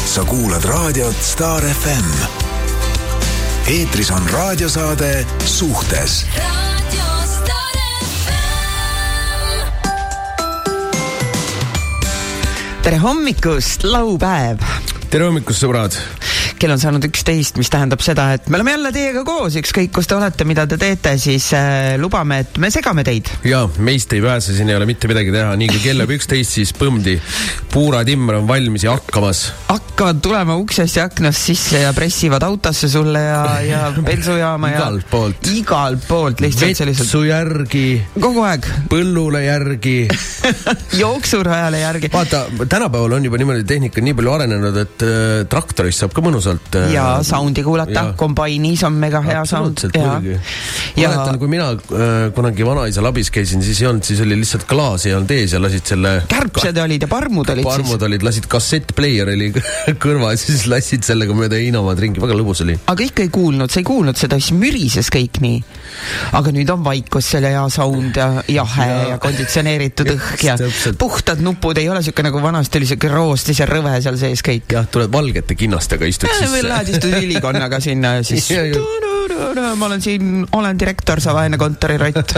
Sa kuulad raadiot Star FM. Eetris on raadiosaade Suhtes. Radio Star FM. Tere hommikust, laupäev! Tere hommikust, sõbrad! Kell on saanud 11, mis tähendab seda, et me oleme jälle teiega koos, ükskõik kus te olete, mida te teete, siis lubame, et me segame teid. Ja, meist ei pääse, siin ei ole mitte midagi teha. Nii kui kell 11, siis põmdi. Puura timmer on valmis ja hakkamas. Hakkavad tulema uksest ja aknast sisse ja pressivad autosse sulle ja bensujaama ja... Igalt poolt. Lihtsalt Vetsu järgi. Kogu aeg. Põllule järgi. Jooksurajale järgi. Vaata, tänapäeval on juba niimoodi tehnika nii palju arenenud, et traktorist saab ka mõnusalt ja soundi kuulata, kombainis on mega hea sound. Mäletan, kui mina kunagi vanaisa labis käisin, siis ei olnud, siis oli lihtsalt klaas ei olnud ees ja lasid selle... Kärpsed olid ja parmud olid siis. Lasid kassettplayer oli kõrva ja siis lasid sellega mööda Hiinamaad ringi, väga lõbus oli. Aga ikka ei kuulnud, sa ei kuulnud seda, siis mürises kõik nii. Aga nüüd on vaikus selle hea sound ja jahe ja konditsioneeritud õhk ja puhtad nupud, ei ole siuke nagu vanasti oli siuke roostis ja rõve seal sees kõik. Jah, tuled valgete kinnastega istuks või lähed istud ülikonnaga sinna ja siis ma olen siin, olen direktor, sa vaene kontorirott.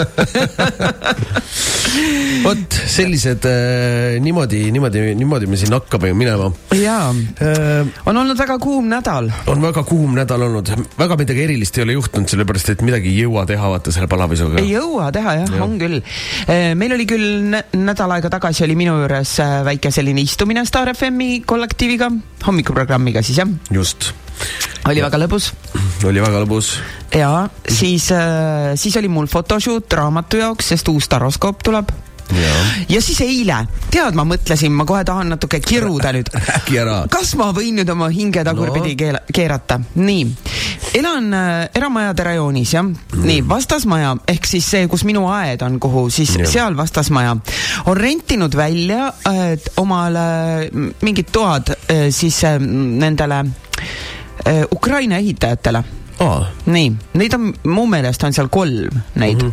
Vot, sellised niimoodi me siin hakkame minema. Jaa, on olnud väga kuum nädal. On väga kuum nädal olnud. Väga midagi erilist ei ole juhtunud, sellepärast, et midagi ei jõua teha, vaata selle palavisuga. Ei jõua teha, jah, on küll. Meil oli küll nädal aega tagasi oli minu juures väike selline istumine Star FM-i kollektiiviga, hommikuprogrammiga siis, jah? Just. Oli väga lõbus. Oli väga lõbus. Ja siis oli mul fotoshoot raamatu jaoks, sest uus taroskoop tuleb. Ja siis eile, tead, ma mõtlesin, ma kohe tahan natuke kiruda nüüd. Kas ma võin nüüd oma hinge tagurpidi keerata? Nii, elan eramajade rajoonis, jah? Nii, vastasmaja, ehk siis see, kus minu aed on, kuhu, siis seal vastasmaja on rentinud välja omale mingid toad siis nendele Ukraina ehitajatele. Nii, neid on, mu meelest on seal 3 neid.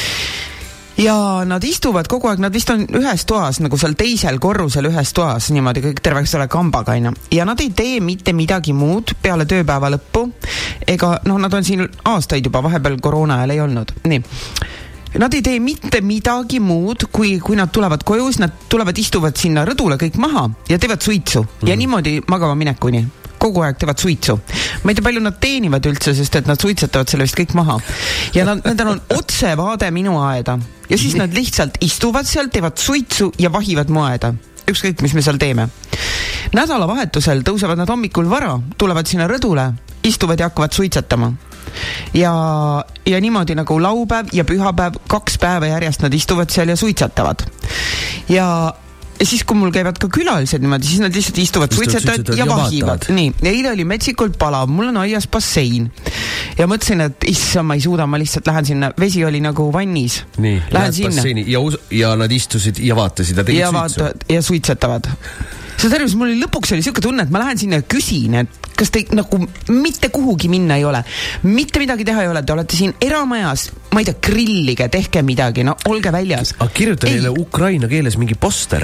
Ja nad istuvad kogu aeg, nad vist on ühes toas, nagu seal teisel korrusel ühes toas, niimoodi kõik terveks ole kambaga, ja nad ei tee mitte midagi muud peale tööpäeva lõppu, ega, nad on siin aastaid juba, vahepeal koroona ajal ei olnud, nii. Nad ei tee mitte midagi muud, kui nad tulevad koju, siis nad tulevad, istuvad sinna rõdule kõik maha ja teevad suitsu ja niimoodi magama minekuni. Kogu aeg teevad suitsu. Ma ei tea, palju nad teenivad üldse, sest et nad suitsetavad selle vist kõik maha. Ja nendel on otse vaade minu aeda. Ja siis nad lihtsalt istuvad seal, teevad suitsu ja vahivad mu aeda. Ükskõik, mis me seal teeme. Nädalavahetusel tõusevad nad hommikul vara, tulevad sinna rõdule, istuvad ja hakkavad suitsetama. Ja niimoodi nagu laupäev ja pühapäev, 2 päeva järjest nad istuvad seal ja suitsetavad. Ja siis, kui mul käivad ka külalised niimoodi, siis nad lihtsalt istuvad, suitsetavad ja vahivad. Nii, ja eile oli metsikult palav, mul on aias bassein. Ja mõtlesin, et issa, ma ei suuda, ma lihtsalt lähen sinna, vesi oli nagu vannis. Nii, lähed basseini ja nad istusid ja vaatasid ja tegid suitsu. Ja suitsetavad. See tervis, mul lõpuks oli siuke tunne, et ma lähen sinna ja küsin, et kas te nagu mitte kuhugi minna ei ole, mitte midagi teha ei ole, te olete siin eramajas, ma ei tea, grillige, tehke midagi, no olge väljas. Aga kirjuta neile Ukraina keeles mingi poster.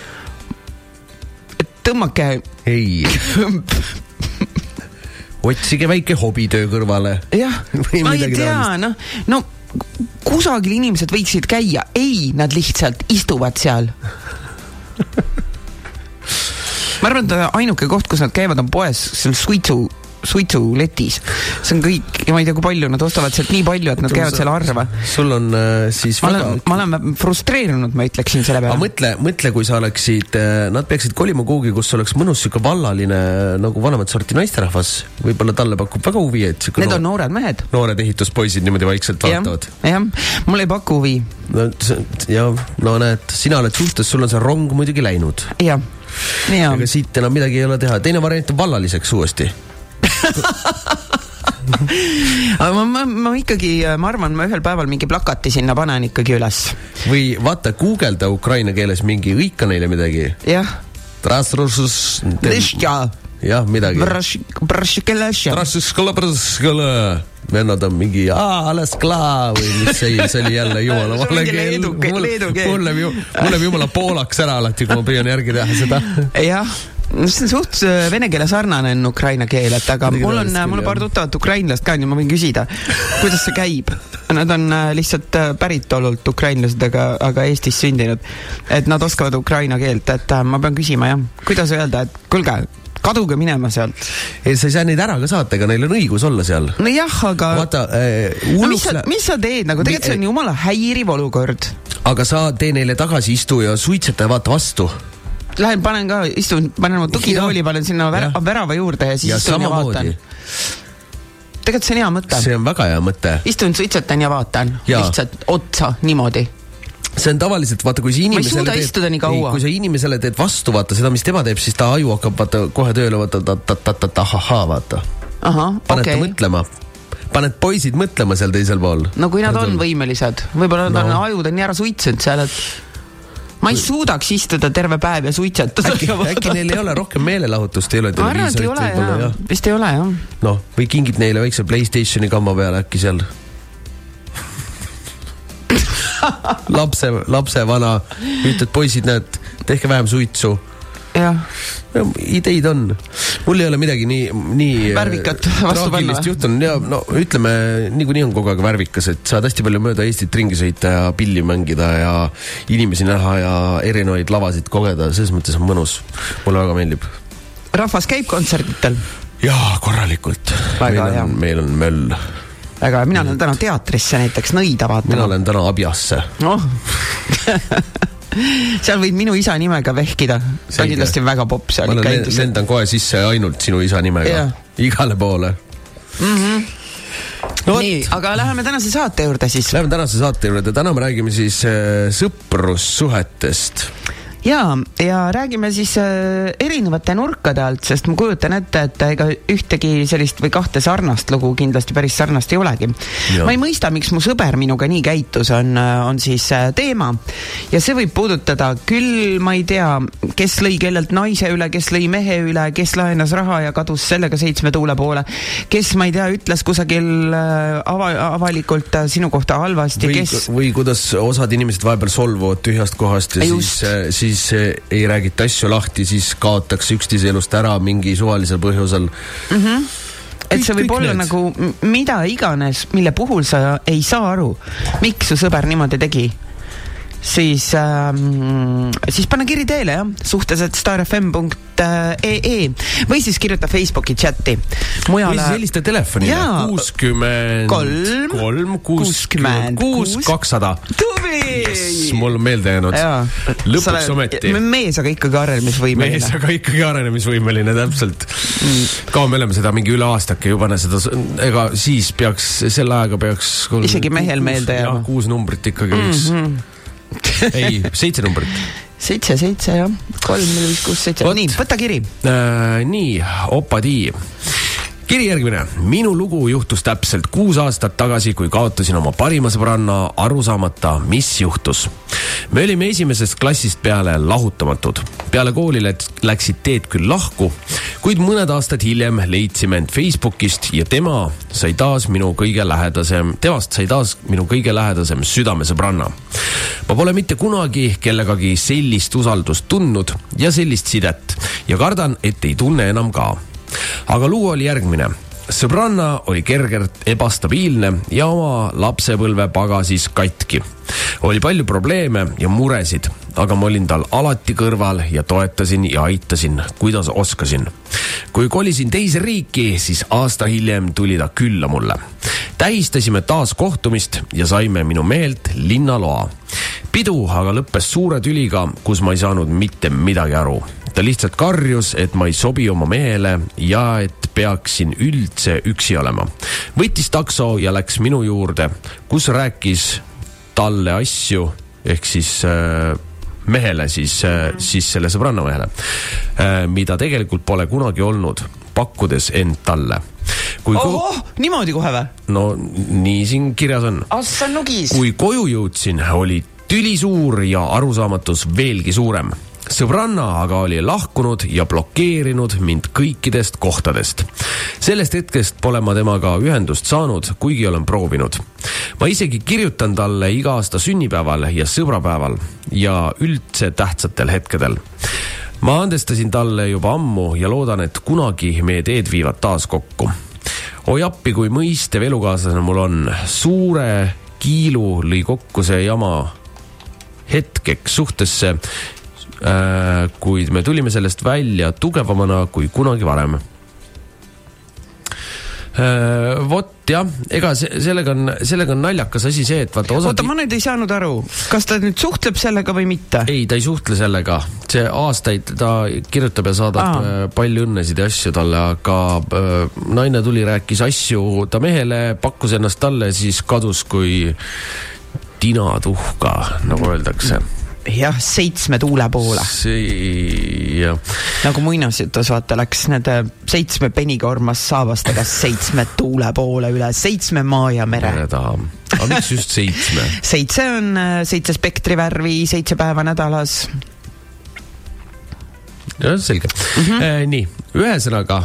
Tõmmake. Ei. Otsige väike hobitöö kõrvale. Jah, ma ei tea, no kusagil inimesed võiksid käia. Ei, nad lihtsalt istuvad seal. Ma arvan, et ainuke koht, kus nad käivad, on poes seal suitsuletis. See on kõik, ja ma ei tea, kui palju nad ostavad sealt nii palju, et nad käivad seal arva. Sul on siis ma olen frustreerunud, ma ütleksin selle peale. Aga mõtle, kui sa oleksid, nad peaksid kolima kuhugi, kus oleks mõnus siuke vallaline, nagu vanemat sorti naisterahvas. Võib-olla talle pakub väga huvi, et need on noored mehed. Noored ehituspoisid niimoodi vaikselt vaatavad. Jah, mul ei paku huvi. No näed, sina oled suhtes, sul on see rong muidugi läinud. Jah. Ega siit enam midagi ei ole teha. Teine variant on vallaliseks uuesti. Aga ma ikkagi, ma arvan, ma ühel päeval mingi plakati sinna panen ikkagi üles. Või vaata, googelda ukraina keeles mingi, õika neile midagi. Jah. Jah, midagi. Vennad on mingi, alles klaa või mis see oli jälle jumala vale keel. Mulle jumala poolaks ära alati, kui ma püüan järgi teha seda. Jah, See on suht vene keele sarnane on ukraina keel, et aga mul on paar tuttavat ukrainlast ka, nii ma võin küsida, kuidas see käib. Nad on lihtsalt päritolult ukrainlased, aga Eestis sündinud. Et nad oskavad ukraina keelt, et ma pean küsima, jah. Kuidas öelda, et kulge, kaduge minema sealt. Ei, sa ei saa neid ära ka saata, ega neil on õigus olla seal. No jah, aga... Vaata, mis sa teed? Nagu tegelikult see on jumala häiriv olukord. Aga sa tee neile tagasi istu ja suitseta ja vaata vastu. Lähen, panen oma tugitooli, panen sinna värava juurde ja siis istun ja vaatan. Tegelikult see on hea mõte. See on väga hea mõte. Istun, suitsetan ja vaatan. Lihtsalt otsa, niimoodi. See on tavaliselt, vaata, kui sa inimesele teed vastu, vaata seda, mis tema teeb, siis ta aju hakkab vaata, kohe tööle, vaata. Paned ta mõtlema. Paned poisid mõtlema seal teisel pool. No kui nad on võimelised. Võib-olla nad ajud on nii ära suitsenud seal, et ma ei suudaks istuda terve päev ja suitsetada. Äkki neil ei ole rohkem meelelahutust, ei ole televiisorit. Vist ei ole, jah. No, või kingib neile väikse PlayStationi kamma peale äkki seal. lapse vana, ütled poisid, näed, tehke vähem suitsu. Jah. Ideid on. Mul ei ole midagi nii värvikat vastu panna. Juhtun. Ja, no, ütleme, nii on kogu aeg värvikas, et saad hästi palju mööda Eestit ringi sõita ja pilli mängida ja inimesi näha ja erinevaid lavasid kogeda. Selles mõttes on mõnus. Mulle väga meeldib. Rahvas käib kontsertitel? Jaa, korralikult. Meil on möll. Aga mina olen täna teatrisse näiteks nõida vaatama. Mina olen täna Abjasse. Oh. Seal võid minu isa nimega vehkida. See on kindlasti väga popp seal. Ma lendan kohe sisse ainult sinu isa nimega. Igale poole. Nii, aga läheme tänase saate juurde siis. Läheme tänase saate juurde. Täna me räägime siis sõprussuhetest. Ja räägime siis erinevate nurkade alt, sest ma kujutan ette, et ega ühtegi sellist või kahte sarnast lugu kindlasti päris sarnast ei olegi. Ma ei mõista, miks mu sõber minuga nii käitus on siis teema. Ja see võib puudutada küll, ma ei tea, kes lõi kellelt naise üle, kes lõi mehe üle, kes laenas raha ja kadus sellega 7 tuule poole, kes, ma ei tea, ütles kusagil avalikult sinu kohta halvasti, või kuidas osad inimesed vahepeal solvuvad tühjast kohast ja siis ei räägita asju lahti, siis kaotakse üksteise elust ära mingi suvalisel põhjusel. Et see võib olla nagu mida iganes, mille puhul sa ei saa aru, miks su sõber niimoodi tegi. Siis panna kiri teele, jah, suhteset.starfm.ee või siis kirjuta Facebooki chati. Või siis helista telefonile 63 200. Tubli! Yes, mul on meelde jäänud. Lõpuks ometi. Mees, aga ikkagi arenemisvõimeline, täpselt. Kaua me oleme seda mingi üle aastake juba, ega siis peaks, selle aega peaks isegi mehel meelde jääma. 6 numbrit ikkagi üks. Ei, 7 numbrit. 7, jah. 3, 4, 5, 6, 7. Nii, võta kiri. Nii, opadii. Kiri järgmine. Minu lugu juhtus täpselt 6 aastat tagasi, kui kaotasin oma parima sõbranna arusaamata, mis juhtus. Me olime esimesest klassist peale lahutamatud. Peale kooli läksid teed küll lahku, kuid mõned aastad hiljem leidsime end Facebookist ja temast sai taas minu kõige lähedasem südamesõbranna. Ma pole mitte kunagi kellegagi sellist usaldust tundnud ja sellist sidet ja kardan, et ei tunne enam ka. Aga lugu oli järgmine. Sõbranna oli kergelt ebastabiilne ja oma lapsepõlve pagasis katki. Oli palju probleeme ja muresid, aga ma olin tal alati kõrval ja toetasin ja aitasin, kuidas oskasin. Kui kolisin teise riiki, siis aasta hiljem tuli ta külla mulle. Tähistasime taas kohtumist ja saime minu mehelt linnaloa. Pidu aga lõppes suure tüliga, kus ma ei saanud mitte midagi aru. Ta lihtsalt karjus, et ma ei sobi oma mehele ja et peaksin üldse üksi olema. Võttis takso ja läks minu juurde, kus rääkis talle asju, ehk siis mehele, siis selle sõbranna mehele, mida tegelikult pole kunagi olnud, pakkudes end talle. Niimoodi kohe või? No nii siin kirjas on. Assa nugis. Kui koju jõudsin, oli tüli suur ja arusaamatus veelgi suurem. Sõbranna aga oli lahkunud ja blokeerinud mind kõikidest kohtadest. Sellest hetkest pole ma temaga ühendust saanud, kuigi olen proovinud. Ma isegi kirjutan talle iga aasta sünnipäeval ja sõbrapäeval ja üldse tähtsatel hetkedel. ma andestasin talle juba ammu ja loodan, et kunagi meie teed viivad taas kokku. Oi appi, kui mõistev elukaaslasena mul on. Suure kiilu lõi kokku see jama hetkeks suhtesse, kuid me tulime sellest välja tugevamana kui kunagi varem. Vot jah, ega sellega on naljakas asi see, et oota, ma nüüd ei saanud aru, kas ta nüüd suhtleb sellega või mitte? Ei, ta ei suhtle sellega. See aastaid ta kirjutab ja saadab palju õnnesid ja asju talle, aga naine tuli, rääkis asju ta mehele, pakkus ennast talle, siis kadus kui tinatuhka, nagu öeldakse. Jah, 7 tuule poole. Jah. Nagu muinasjutus vaata läks need 7 penikormas saabastega 7 tuule poole üle 7 maa ja mere. Aga miks just 7? 7 on 7 spektrivärvi 7 päeva nädalas. Ja, selge. Nii, ühesõnaga,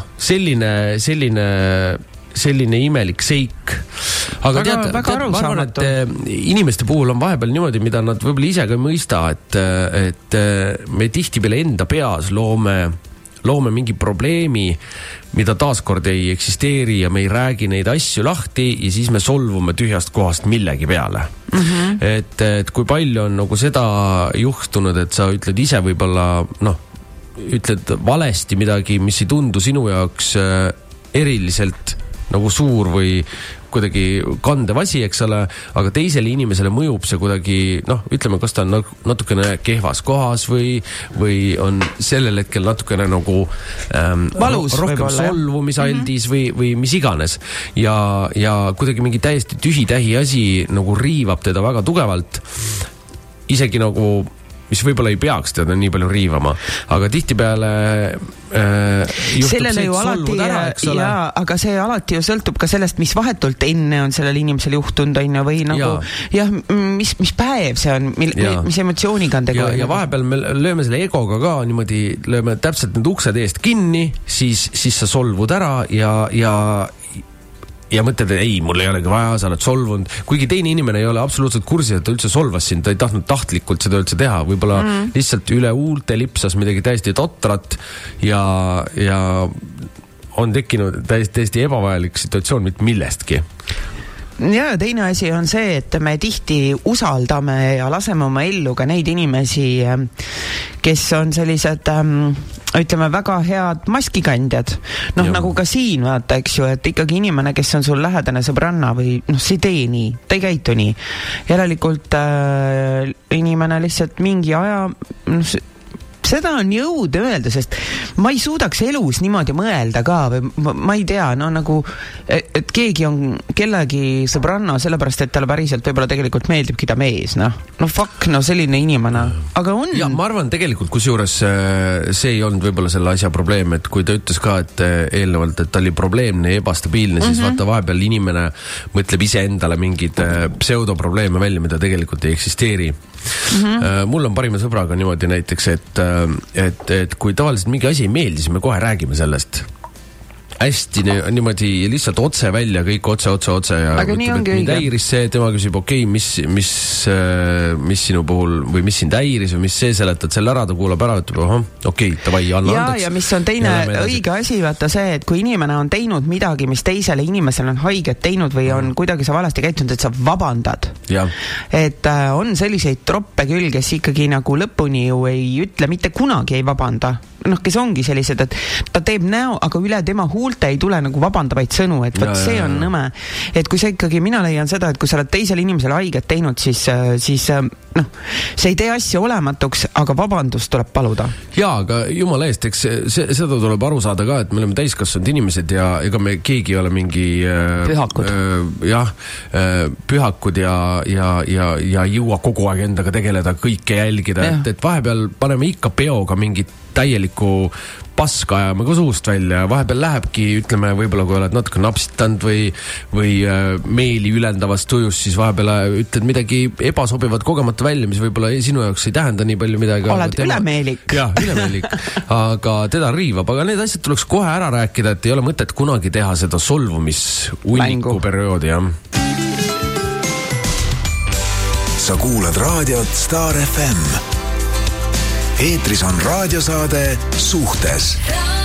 selline imelik seik. Aga väga ma arvan, et inimeste puhul on vahepeal niimoodi, mida nad võib-olla ise ka ei mõista, et me tihtipeale enda peas loome mingi probleemi, mida taaskord ei eksisteeri ja me ei räägi neid asju lahti ja siis me solvume tühjast kohast millegi peale. Et kui palju on nagu seda juhtunud, et sa ütled ise võib-olla, ütled valesti midagi, mis ei tundu sinu jaoks eriliselt nagu suur või kuidagi kandev asi, eks ole, aga teisele inimesele mõjub see kuidagi, ütleme, kas ta on natukene kehvas kohas või on sellel hetkel natukene nagu valus rohkem solvumisaldis või mis iganes. Ja kuidagi mingi täiesti tühi-tähi asi nagu riivab teda väga tugevalt, isegi nagu mis võib-olla ei peaks teda nii palju riivama, aga tihtipeale juhtub sellele see, et solvud ära, eks ole. Jaa, aga see alati ju sõltub ka sellest, mis vahetult enne on sellel inimesel juhtunud, või nagu, mis päev see on, mis emotsiooniga on tegu. Ja vahepeal me lööme selle egoga ka niimoodi, lööme täpselt need uksed eest kinni, siis sa solvud ära ja mõtled, et ei, mul ei olegi vaja, sa oled solvunud. Kuigi teine inimene ei ole absoluutselt kursis, et ta üldse solvas sind, ta ei tahtnud tahtlikult seda üldse teha. Võib-olla lihtsalt üle huulte lipsas midagi täiesti totrat ja on tekkinud täiesti ebavajalik situatsioon mitte millestki. Ja teine asi on see, et me tihti usaldame ja laseme oma ellu ka neid inimesi, kes on sellised, ütleme, väga head maskikandjad. Nagu ka siin, vaata, eks ju, et ikkagi inimene, kes on sul lähedane sõbranna või see ei tee nii, ta ei käitu nii. Järelikult inimene lihtsalt mingi aja... seda on jõud öelda, sest ma ei suudaks elus niimoodi mõelda ka või ma ei tea, nagu et keegi on kellegi sõbranna sellepärast, et talle päriselt võib-olla tegelikult meeldibki ta mees, selline inimene, aga on. Ja ma arvan tegelikult, kusjuures see ei olnud võib-olla selle asja probleem, et kui ta ütles ka, et eelnevalt, et ta oli probleemne ja ebastabiilne, siis vaata vahepeal inimene mõtleb ise endale mingid pseudoprobleeme välja, mida tegelikult ei eksisteeri. Mul on parima sõbraga niimoodi näiteks, et kui tavaliselt mingi asi ei meeldi, siis me kohe räägime sellest. Hästi niimoodi lihtsalt otse välja, kõik otse ja aga ütleb, et mind häiris see, tema küsib, mis sinu puhul või mis sind häiris või mis see, seletad selle ära, ta kuulab ära, ütleb, davai, anna andeks. Ja mis on teine õige asi, vaata see, et kui inimene on teinud midagi, mis teisele inimesele on haiget teinud või on kuidagi sa valesti käitunud, et sa vabandad. Et on selliseid troppe küll, kes ikkagi nagu lõpuni ju ei ütle, mitte kunagi ei vabanda. Kes ongi sellised, et ta teeb näo, aga üle tema huulte ei tule nagu vabandavaid sõnu, et see on nõme. Et kui sa ikkagi, mina leian seda, et kui sa oled teisele inimesele haiget teinud, siis see ei tee asja olematuks, aga vabandust tuleb paluda. Jaa, aga jumala eest, eks seda tuleb aru saada ka, et me oleme täiskasvanud inimesed ja ega me keegi ei ole mingi pühakud. Pühakud ja jõua kogu aeg endaga tegeleda, kõike jälgida, et vahepeal paneme ikka peoga mingit täielikku paska ajame ka suust välja. Vahepeal lähebki, ütleme, võib-olla kui oled natuke napsitanud või meeli ülendavast tujust, siis vahepeal ütled midagi ebasobivat kogemata välja, mis võib-olla sinu jaoks ei tähenda nii palju midagi. Oled ülemeelik. Jah, ülemeelik. Aga teda riivab. Aga need asjad tuleks kohe ära rääkida, et ei ole mõtet kunagi teha seda solvumis-uniku perioodi, jah. Sa kuulad raadiot Star FM. Eetris on raadiosaade Suhtes.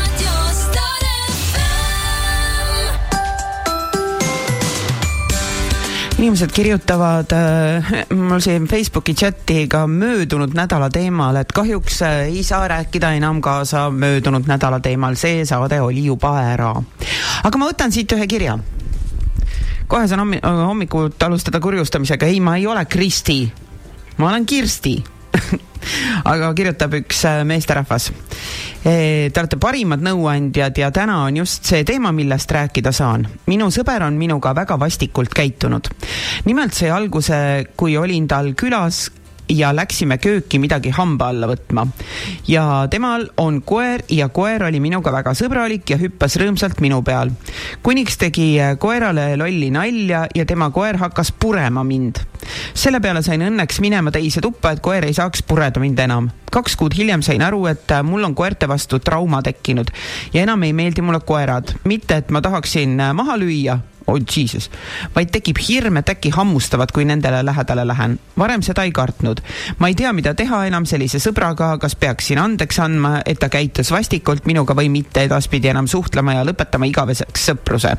Inimesed kirjutavad mul siin Facebooki chati ka möödunud nädala teemal, et kahjuks ei saa rääkida enam kaasa möödunud nädala teemal, see saade oli juba ära. Aga ma võtan siit ühe kirja. Kohe saan hommikut alustada kurjustamisega. Ei, ma ei ole Kristi. Ma olen Kirsti. Aga kirjutab üks meesterahvas. Te olete parimad nõuandjad ja täna on just see teema, millest rääkida saan. Minu sõber on minuga väga vastikult käitunud. Nimelt see alguse, kui olin tal külas ja läksime kööki midagi hamba alla võtma. Ja temal on koer ja koer oli minuga väga sõbralik ja hüppas rõõmsalt minu peal. Kuniks tegi koerale lolli nalja ja tema koer hakkas purema mind. Selle peale sain õnneks minema teise tuppa, et koer ei saaks pureda mind enam. 2 kuud hiljem sain aru, et mul on koerte vastu trauma tekkinud ja enam ei meeldi mulle koerad. Mitte, et ma tahaksin maha lüüa, Jesus, vaid tekib hirm, et äkki hammustavad, kui nendele lähedale lähen. Varem seda ei kartnud. Ma ei tea, mida teha enam sellise sõbraga, kas peaksin andeks andma, et ta käitus vastikult minuga või mitte edaspidi enam suhtlema ja lõpetama igaveseks sõpruse.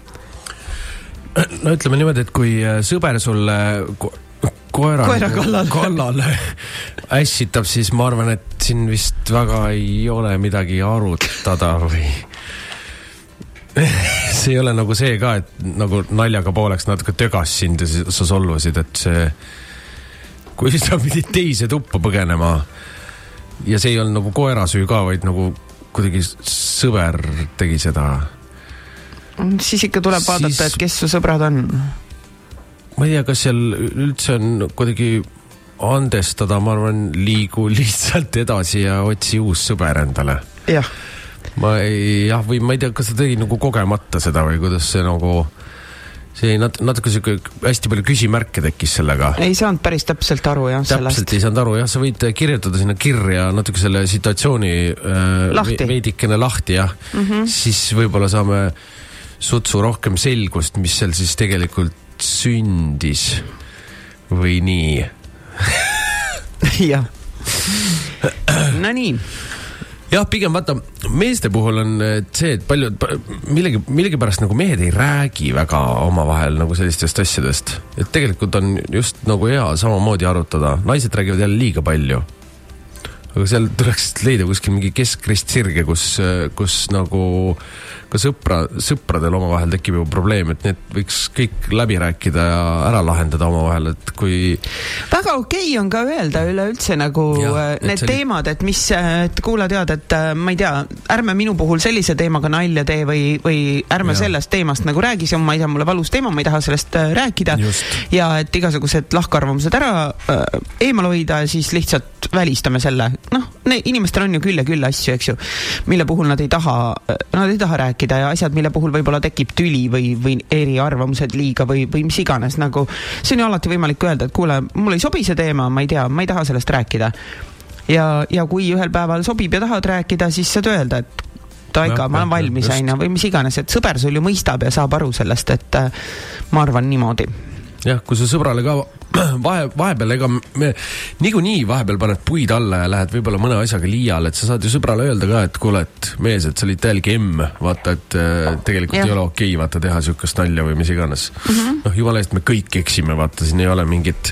No ütleme niimoodi, et kui sõber sulle koera kallal ässitab, siis ma arvan, et siin vist väga ei ole midagi arutada või see ei ole nagu see ka, et nagu naljaga pooleks natuke tögas sind ja sa solvusid, et see kui sa pidid teise tuppa põgenema ja see ei olnud nagu koera süü ka, vaid nagu kuidagi sõber tegi seda. Siis ikka tuleb vaadata, et kes su sõbrad on. Ma ei tea, kas seal üldse on kuidagi andestada, ma arvan, liigu lihtsalt edasi ja otsi uus sõber endale. Jah. Või ma ei tea, kas ta tegi nagu kogemata seda või kuidas see nagu see natuke hästi palju küsimärke tekkis sellega. Ei saanud päris täpselt aru, jah. Täpselt ei saanud aru, jah. Sa võid kirjutada sinna kirja natuke selle situatsiooni veidikene lahti, jah. Siis võib-olla saame sutsu rohkem selgust, mis seal siis tegelikult sündis või nii. Jah. No nii. Jah, pigem vaata, meeste puhul on see, et paljud millegi pärast nagu mehed ei räägi väga omavahel nagu sellistest asjadest. Et tegelikult on just nagu hea samamoodi arutada. Naised räägivad jälle liiga palju. Aga seal tuleks leida kuskil mingi keskrist sirge, kus nagu ka sõpradel omavahel tekib ju probleem, et need võiks kõik läbi rääkida ja ära lahendada omavahel, et kui väga okei on ka öelda üleüldse nagu need teemad, et mis, et kuula tead, et ma ei tea, ärme minu puhul sellise teemaga nalja tee või ärme sellest teemast nagu räägi, see on, ma ei tea, mulle valus teema, ma ei taha sellest rääkida. Just. Ja et igasugused lahkarvamused ära eemal hoida ja siis lihtsalt välistame selle. Noh, inimestel on ju küll asju, eks ju, mille puhul nad ei taha rääkida ja asjad, mille puhul võib-olla tekib tüli või eriarvamused liiga või mis iganes, nagu see on ju alati võimalik öelda, et kuule, mul ei sobi see teema, ma ei tea, ma ei taha sellest rääkida. Ja kui ühel päeval sobib ja tahad rääkida, siis saad öelda, et taika, ma olen valmis aina või mis iganes, et sõber sul ju mõistab ja saab aru sellest, et ma arvan niimoodi. Jah, kui sa sõbrale ka vahepeal, ega me niikuinii vahepeal paned puid alla ja lähed võib-olla mõne asjaga liial, et sa saad ju sõbrale öelda ka, et kuule, et mees, et sa olid täielik vaata, et tegelikult ei ole okei, vaata, teha sükast nalja või mis iganes. Noh, jumala eest me kõik eksime, vaata, siin ei ole mingit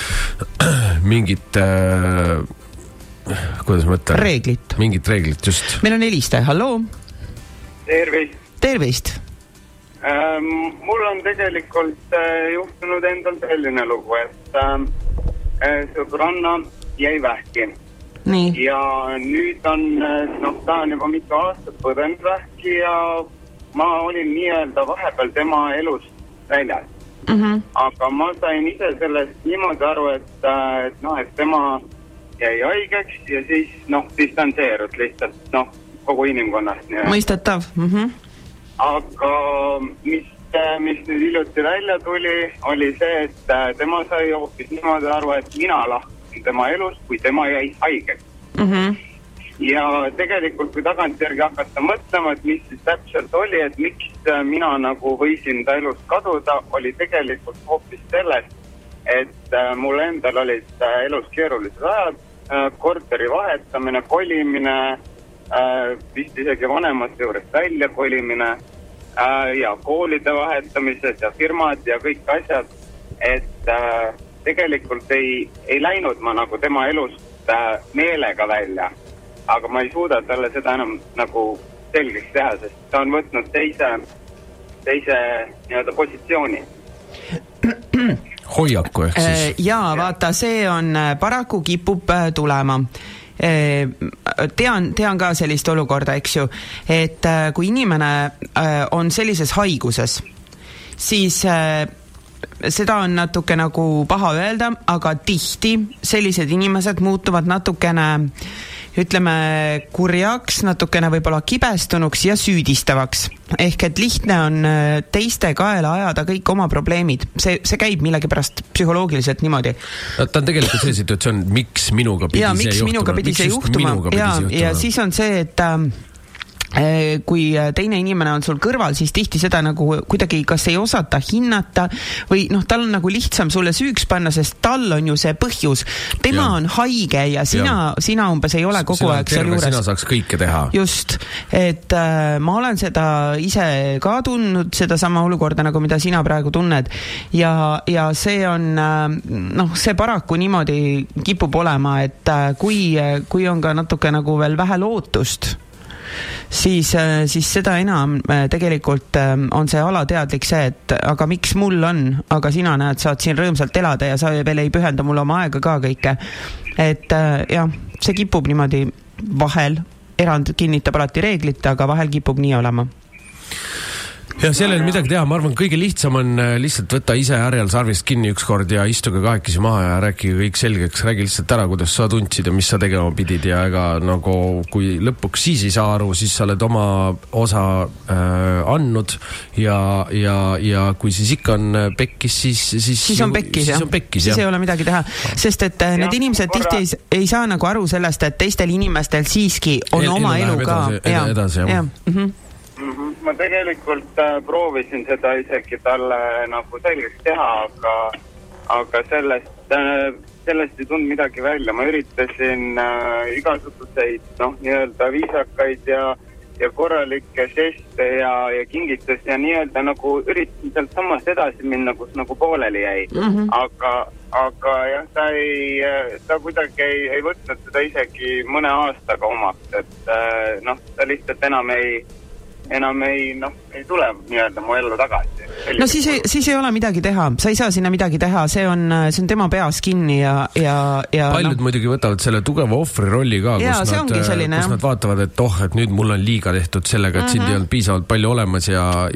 kuidas ma mõtlen? Reeglit. Mingit reeglit, just. Meil on helistaja, halloo? Tervist. Mul on tegelikult juhtunud endal selline lugu, et sõbranna jäi vähki. Nii. Ja nüüd on, ta on juba mitu aastat põdenud vähki ja ma olin nii-öelda vahepeal tema elust väljas. Aga ma sain ise sellest niimoodi aru, et tema jäi haigeks ja siis distantseerud lihtsalt kogu inimkonnast. Mõistetav. Aga mis nüüd hiljuti välja tuli, oli see, et tema sai hoopis niimoodi aru, et mina lahkusin tema elust, kui tema jäi haigeks. Ja tegelikult, kui tagantjärgi hakata mõtlema, et mis siis täpselt oli, et miks mina nagu võisin ta elust kaduda, oli tegelikult hoopis sellest, et mul endal olid elus keerulised ajad korteri vahetamine, kolimine, vist isegi vanemate juurest välja kolimine ja koolide vahetamised ja firmad ja kõik asjad, et tegelikult ei läinud ma nagu tema elust meelega välja, aga ma ei suuda talle seda enam nagu selgeks teha, sest ta on võtnud teise nii-öelda positsiooni. Hoiaku ehk siis. Jaa, vaata, see on paraku kipub tulema. Tean ka sellist olukorda, eks ju, et kui inimene on sellises haiguses, siis seda on natuke nagu paha öelda, aga tihti sellised inimesed muutuvad natukene, ütleme, kurjaks, natukene võib-olla kibestunuks ja süüdistavaks. Ehk et lihtne on teiste kaela ajada kõik oma probleemid. See käib millegipärast psühholoogiliselt niimoodi. Ta on tegelikult see situatsioon, miks minuga pidi see juhtuma. Ja siis on see, et kui teine inimene on sul kõrval, siis tihti seda nagu kuidagi kas ei osata hinnata või tal on nagu lihtsam sulle süüks panna, sest tal on ju see põhjus. Tema on haige ja sina umbes ei ole kogu aeg seal juures. Sina saaks kõike teha. Just, et ma olen seda ise ka tundnud, seda sama olukorda, nagu mida sina praegu tunned ja see on, see paraku niimoodi kipub olema, et kui on ka natuke nagu veel vähe lootust, siis seda enam tegelikult on see alateadlik see, et aga miks mul on, aga sina näed, saad siin rõõmsalt elada ja sa veel ei pühenda mulle oma aega ka kõike. Et jah, see kipub niimoodi vahel, erand kinnitab alati reeglit, aga vahel kipub nii olema. Ja sellel midagi teha, ma arvan, kõige lihtsam on lihtsalt võtta ise härjal sarvist kinni ükskord ja istuge kahekesi maha ja rääkige kõik selgeks, räägi lihtsalt ära, kuidas sa tundsid ja mis sa tegema pidid ja ega nagu kui lõpuks siis ei saa aru, siis sa oled oma osa andnud ja kui siis ikka on pekkis, siis on pekkis, siis ei ole midagi teha, sest et need inimesed tihti ei saa nagu aru sellest, et teistel inimestel siiski on oma elu ka. Edasi, jah. Ma tegelikult proovisin seda isegi talle nagu selgeks teha, aga sellest ei tulnud midagi välja. Ma üritasin igasuguseid nii-öelda viisakaid ja korralikke žeste ja kingitus ja nii-öelda nagu üritasin sealt samast edasi minna, kus nagu pooleli jäi. Aga jah, ta kuidagi ei võtnud seda isegi mõne aastaga omaks, et ta lihtsalt enam ei tule nii-öelda mu ellu tagasi. No siis ei ole midagi teha, sa ei saa sinna midagi teha, see on tema peas kinni ja paljud muidugi võtavad selle tugeva ohvri rolli ka, kus nad vaatavad, et nüüd mul on liiga tehtud sellega, et sind ei olnud piisavalt palju olemas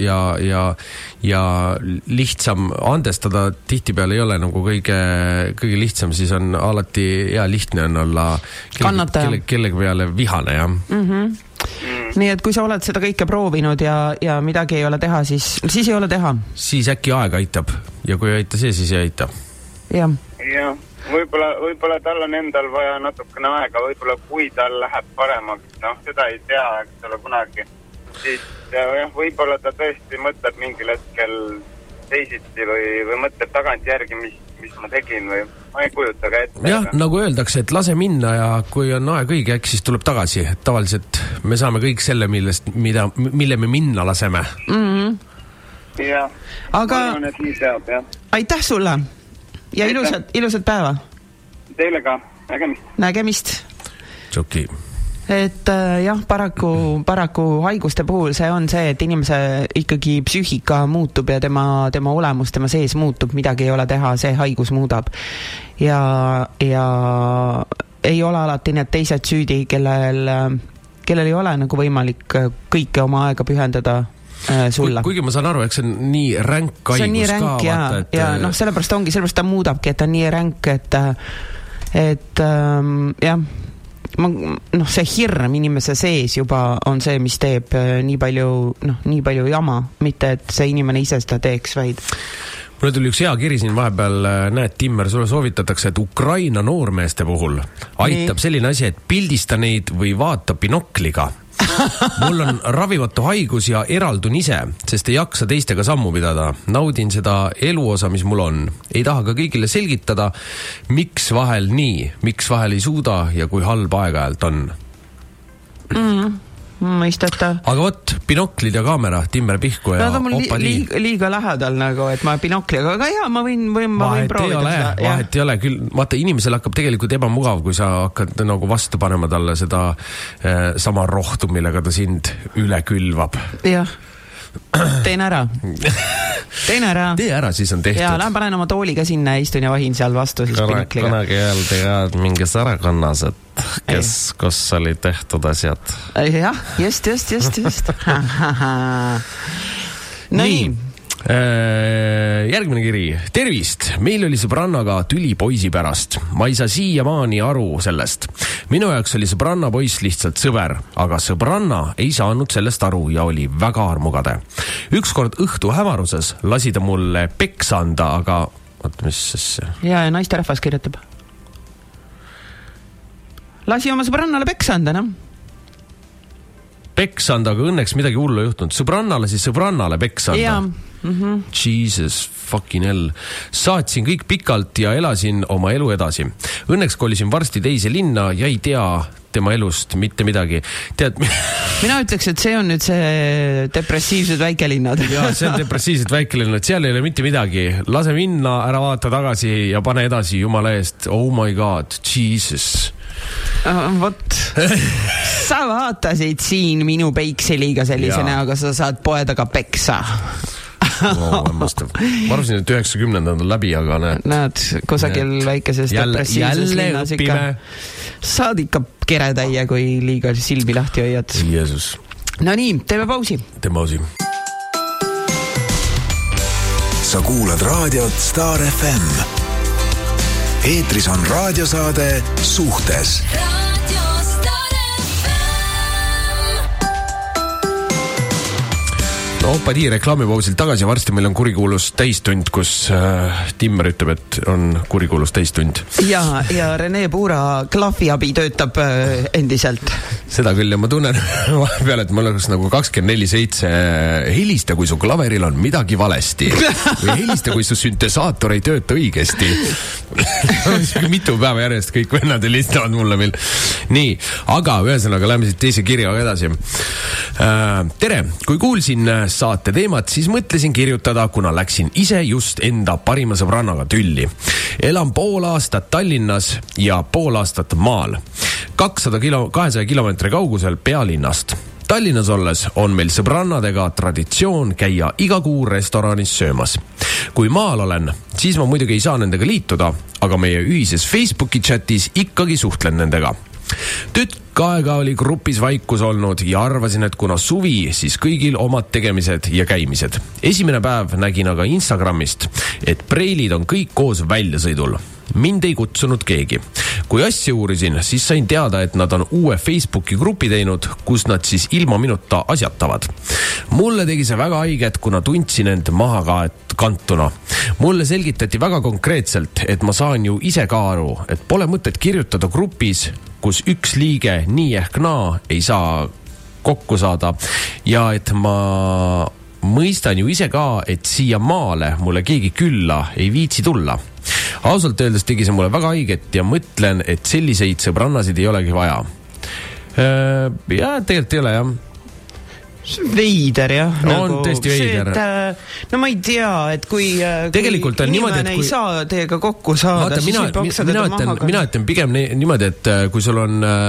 ja lihtsam andestada tihtipeal ei ole nagu kõige lihtsam, siis on alati hea lihtne on olla kellegi peale vihane, jah. Nii et kui sa oled seda kõike proovinud ja midagi ei ole teha, siis ei ole teha. Siis äkki aeg aitab ja kui ei aita see, siis ei aita. Jah. Ja, võib-olla tal on endal vaja natukene aega, võib-olla kui tal läheb paremaks, seda ei tea, eks ole kunagi. Siis võib-olla ta tõesti mõtleb mingil hetkel teisiti või mõtleb tagantjärgi, mis ma tegin või ma ei kujuta ka ette. Jah, nagu öeldakse, et lase minna ja kui on aeg õige, äkki siis tuleb tagasi. Tavaliselt me saame kõik selle, mille me minna laseme. Jah, aga ma arvan, et nii teab, jah. Aitäh sulle ja ilusat päeva. Teile ka, nägemist. Tšuki. Et jah, paraku haiguste puhul see on see, et inimese ikkagi psüühika muutub ja tema olemus, tema sees muutub, midagi ei ole teha, see haigus muudab. Ja ei ole alati need teised süüdi, kellel ei ole nagu võimalik kõike oma aega pühendada sulle. Kuigi ma saan aru, eks see on nii ränk haigus ka. See on nii ränk ja sellepärast ta muudabki, et ta on nii ränk, et jah, see hirm inimese sees juba on see, mis teeb nii palju jama, mitte et see inimene ise seda teeks, vaid mulle tuli üks hea kiri siin vahepeal, näed Timmer, sulle soovitatakse, et Ukraina noormeeste puhul aitab selline asi, et pildista neid või vaata binokliga. mul on ravimatu haigus ja eraldun ise, sest ei jaksa teistega sammu pidada. Naudin seda eluosa, mis mul on. Ei taha ka kõigile selgitada, miks vahel nii, miks vahel ei suuda ja kui halb aeg-ajalt on. Mõistata. Aga võt, binoklid ja kaamera, Timmer Pihku ja liiga lähedal nagu, et ma binokliga, aga jaa, ma võin proovida seda. Vahet ei ole küll, vaata, inimesel hakkab tegelikult ebamugav, kui sa hakkad nagu vastu panema talle seda sama rohtu, millega ta sind üle külvab. Jah. Teen ära. Tee ära, siis on tehtud. Ja lähen panen oma tooliga sinna, istun ja vahin seal vastu siis binokliga. Kunagi öeldi ka mingis ärakonnas, et kus oli tehtud asjad. Jah, just. Nii. Järgmine kiri. Tervist! Meil oli sõbrannaga tüli poisi pärast. Ma ei saa siiamaani aru sellest. Minu jaoks oli sõbranna poiss lihtsalt sõber, aga sõbranna ei saanud sellest aru ja oli väga armugade. Ükskord õhtu hämaruses lasi ta mulle peksa anda, aga oota, mis see? Ja naiste rahvas kirjutab. Lasi oma sõbrannale peksa anda, noh? Peksa anda, aga õnneks midagi hullu juhtunud. Sõbrannale siis sõbrannale peksa anda. Jaa. Jesus fucking hell. Saatsin kõik pikalt ja elasin oma elu edasi. Õnneks kolisin varsti teise linna ja ei tea tema elust mitte midagi. Mina ütleks, et see on nüüd see depressiivsed väikelinnad. Jaa, see on depressiivsed väikelinnad. Seal ei ole mitte midagi. Lase minna, ära vaata tagasi ja pane edasi jumala eest. Oh my god, Jesus. Vot, sa vaatasid siin minu peikseliga sellise näoga, sa saad poe taga peksa. Ma arvasin, et 90-ndad on läbi, aga näed, kusagil väikeses depressiivses linnas ikka saad ikka keretäie, kui liiga silmi lahti hoiad. Jeesus. No nii, teeme pausi. Sa kuulad raadiot Star FM. Eetris on raadiosaade Suhtes. No, Padi reklaamipausilt tagasi, varsti meil on kurikuulus täistund, kus Timmer ütleb, et on kurikuulus täistund. Ja Rene Puura klahviabi töötab endiselt. Seda küll, ja ma tunnen peale, et mul oleks nagu 24/7 helista, kui su klaveril on midagi valesti. Või helista, kui su süntesaator ei tööta õigesti. Mitu päeva järjest kõik vennad helistavad mulle veel. Nii, aga ühesõnaga lähme siit teise kirjaga edasi. Tere, kui kuulsin saate teemat, siis mõtlesin kirjutada, kuna läksin ise just enda parima sõbrannaga tülli. Elan pool aastat Tallinnas ja pool aastat maal. 200 kilomeetri kaugusel pealinnast. Tallinnas olles on meil sõbrannadega traditsioon käia iga kuu restoranis söömas. Kui maal olen, siis ma muidugi ei saa nendega liituda, aga meie ühises Facebooki chatis ikkagi suhtlen nendega. Tükk aega oli grupis vaikus olnud ja arvasin, et kuna suvi, siis kõigil omad tegemised ja käimised. Esimene päev nägin aga Instagramist, et preilid on kõik koos väljasõidul. Mind ei kutsunud keegi. Kui asja uurisin, siis sain teada, et nad on uue Facebooki grupi teinud, kus nad siis ilma minuta asjatavad. Mulle tegi see väga haiget, kuna tundsin end maha kantuna. Mulle selgitati väga konkreetselt, et ma saan ju ise ka aru, et pole mõtet kirjutada grupis, kus üks liige nii ehk naa ei saa kokku saada ja et ma mõistan ju ise ka, et siia maale mulle keegi külla ei viitsi tulla. Ausalt öeldes tegi see mulle väga haiget ja mõtlen, et selliseid sõbrannasid ei olegi vaja. Ja tegelikult ei ole, jah. Veider, jah. On tõesti veider. No ma ei tea, et kui tegelikult on niimoodi, et ei saa teiega kokku saada, vaata, mina ütlen pigem niimoodi, et kui sul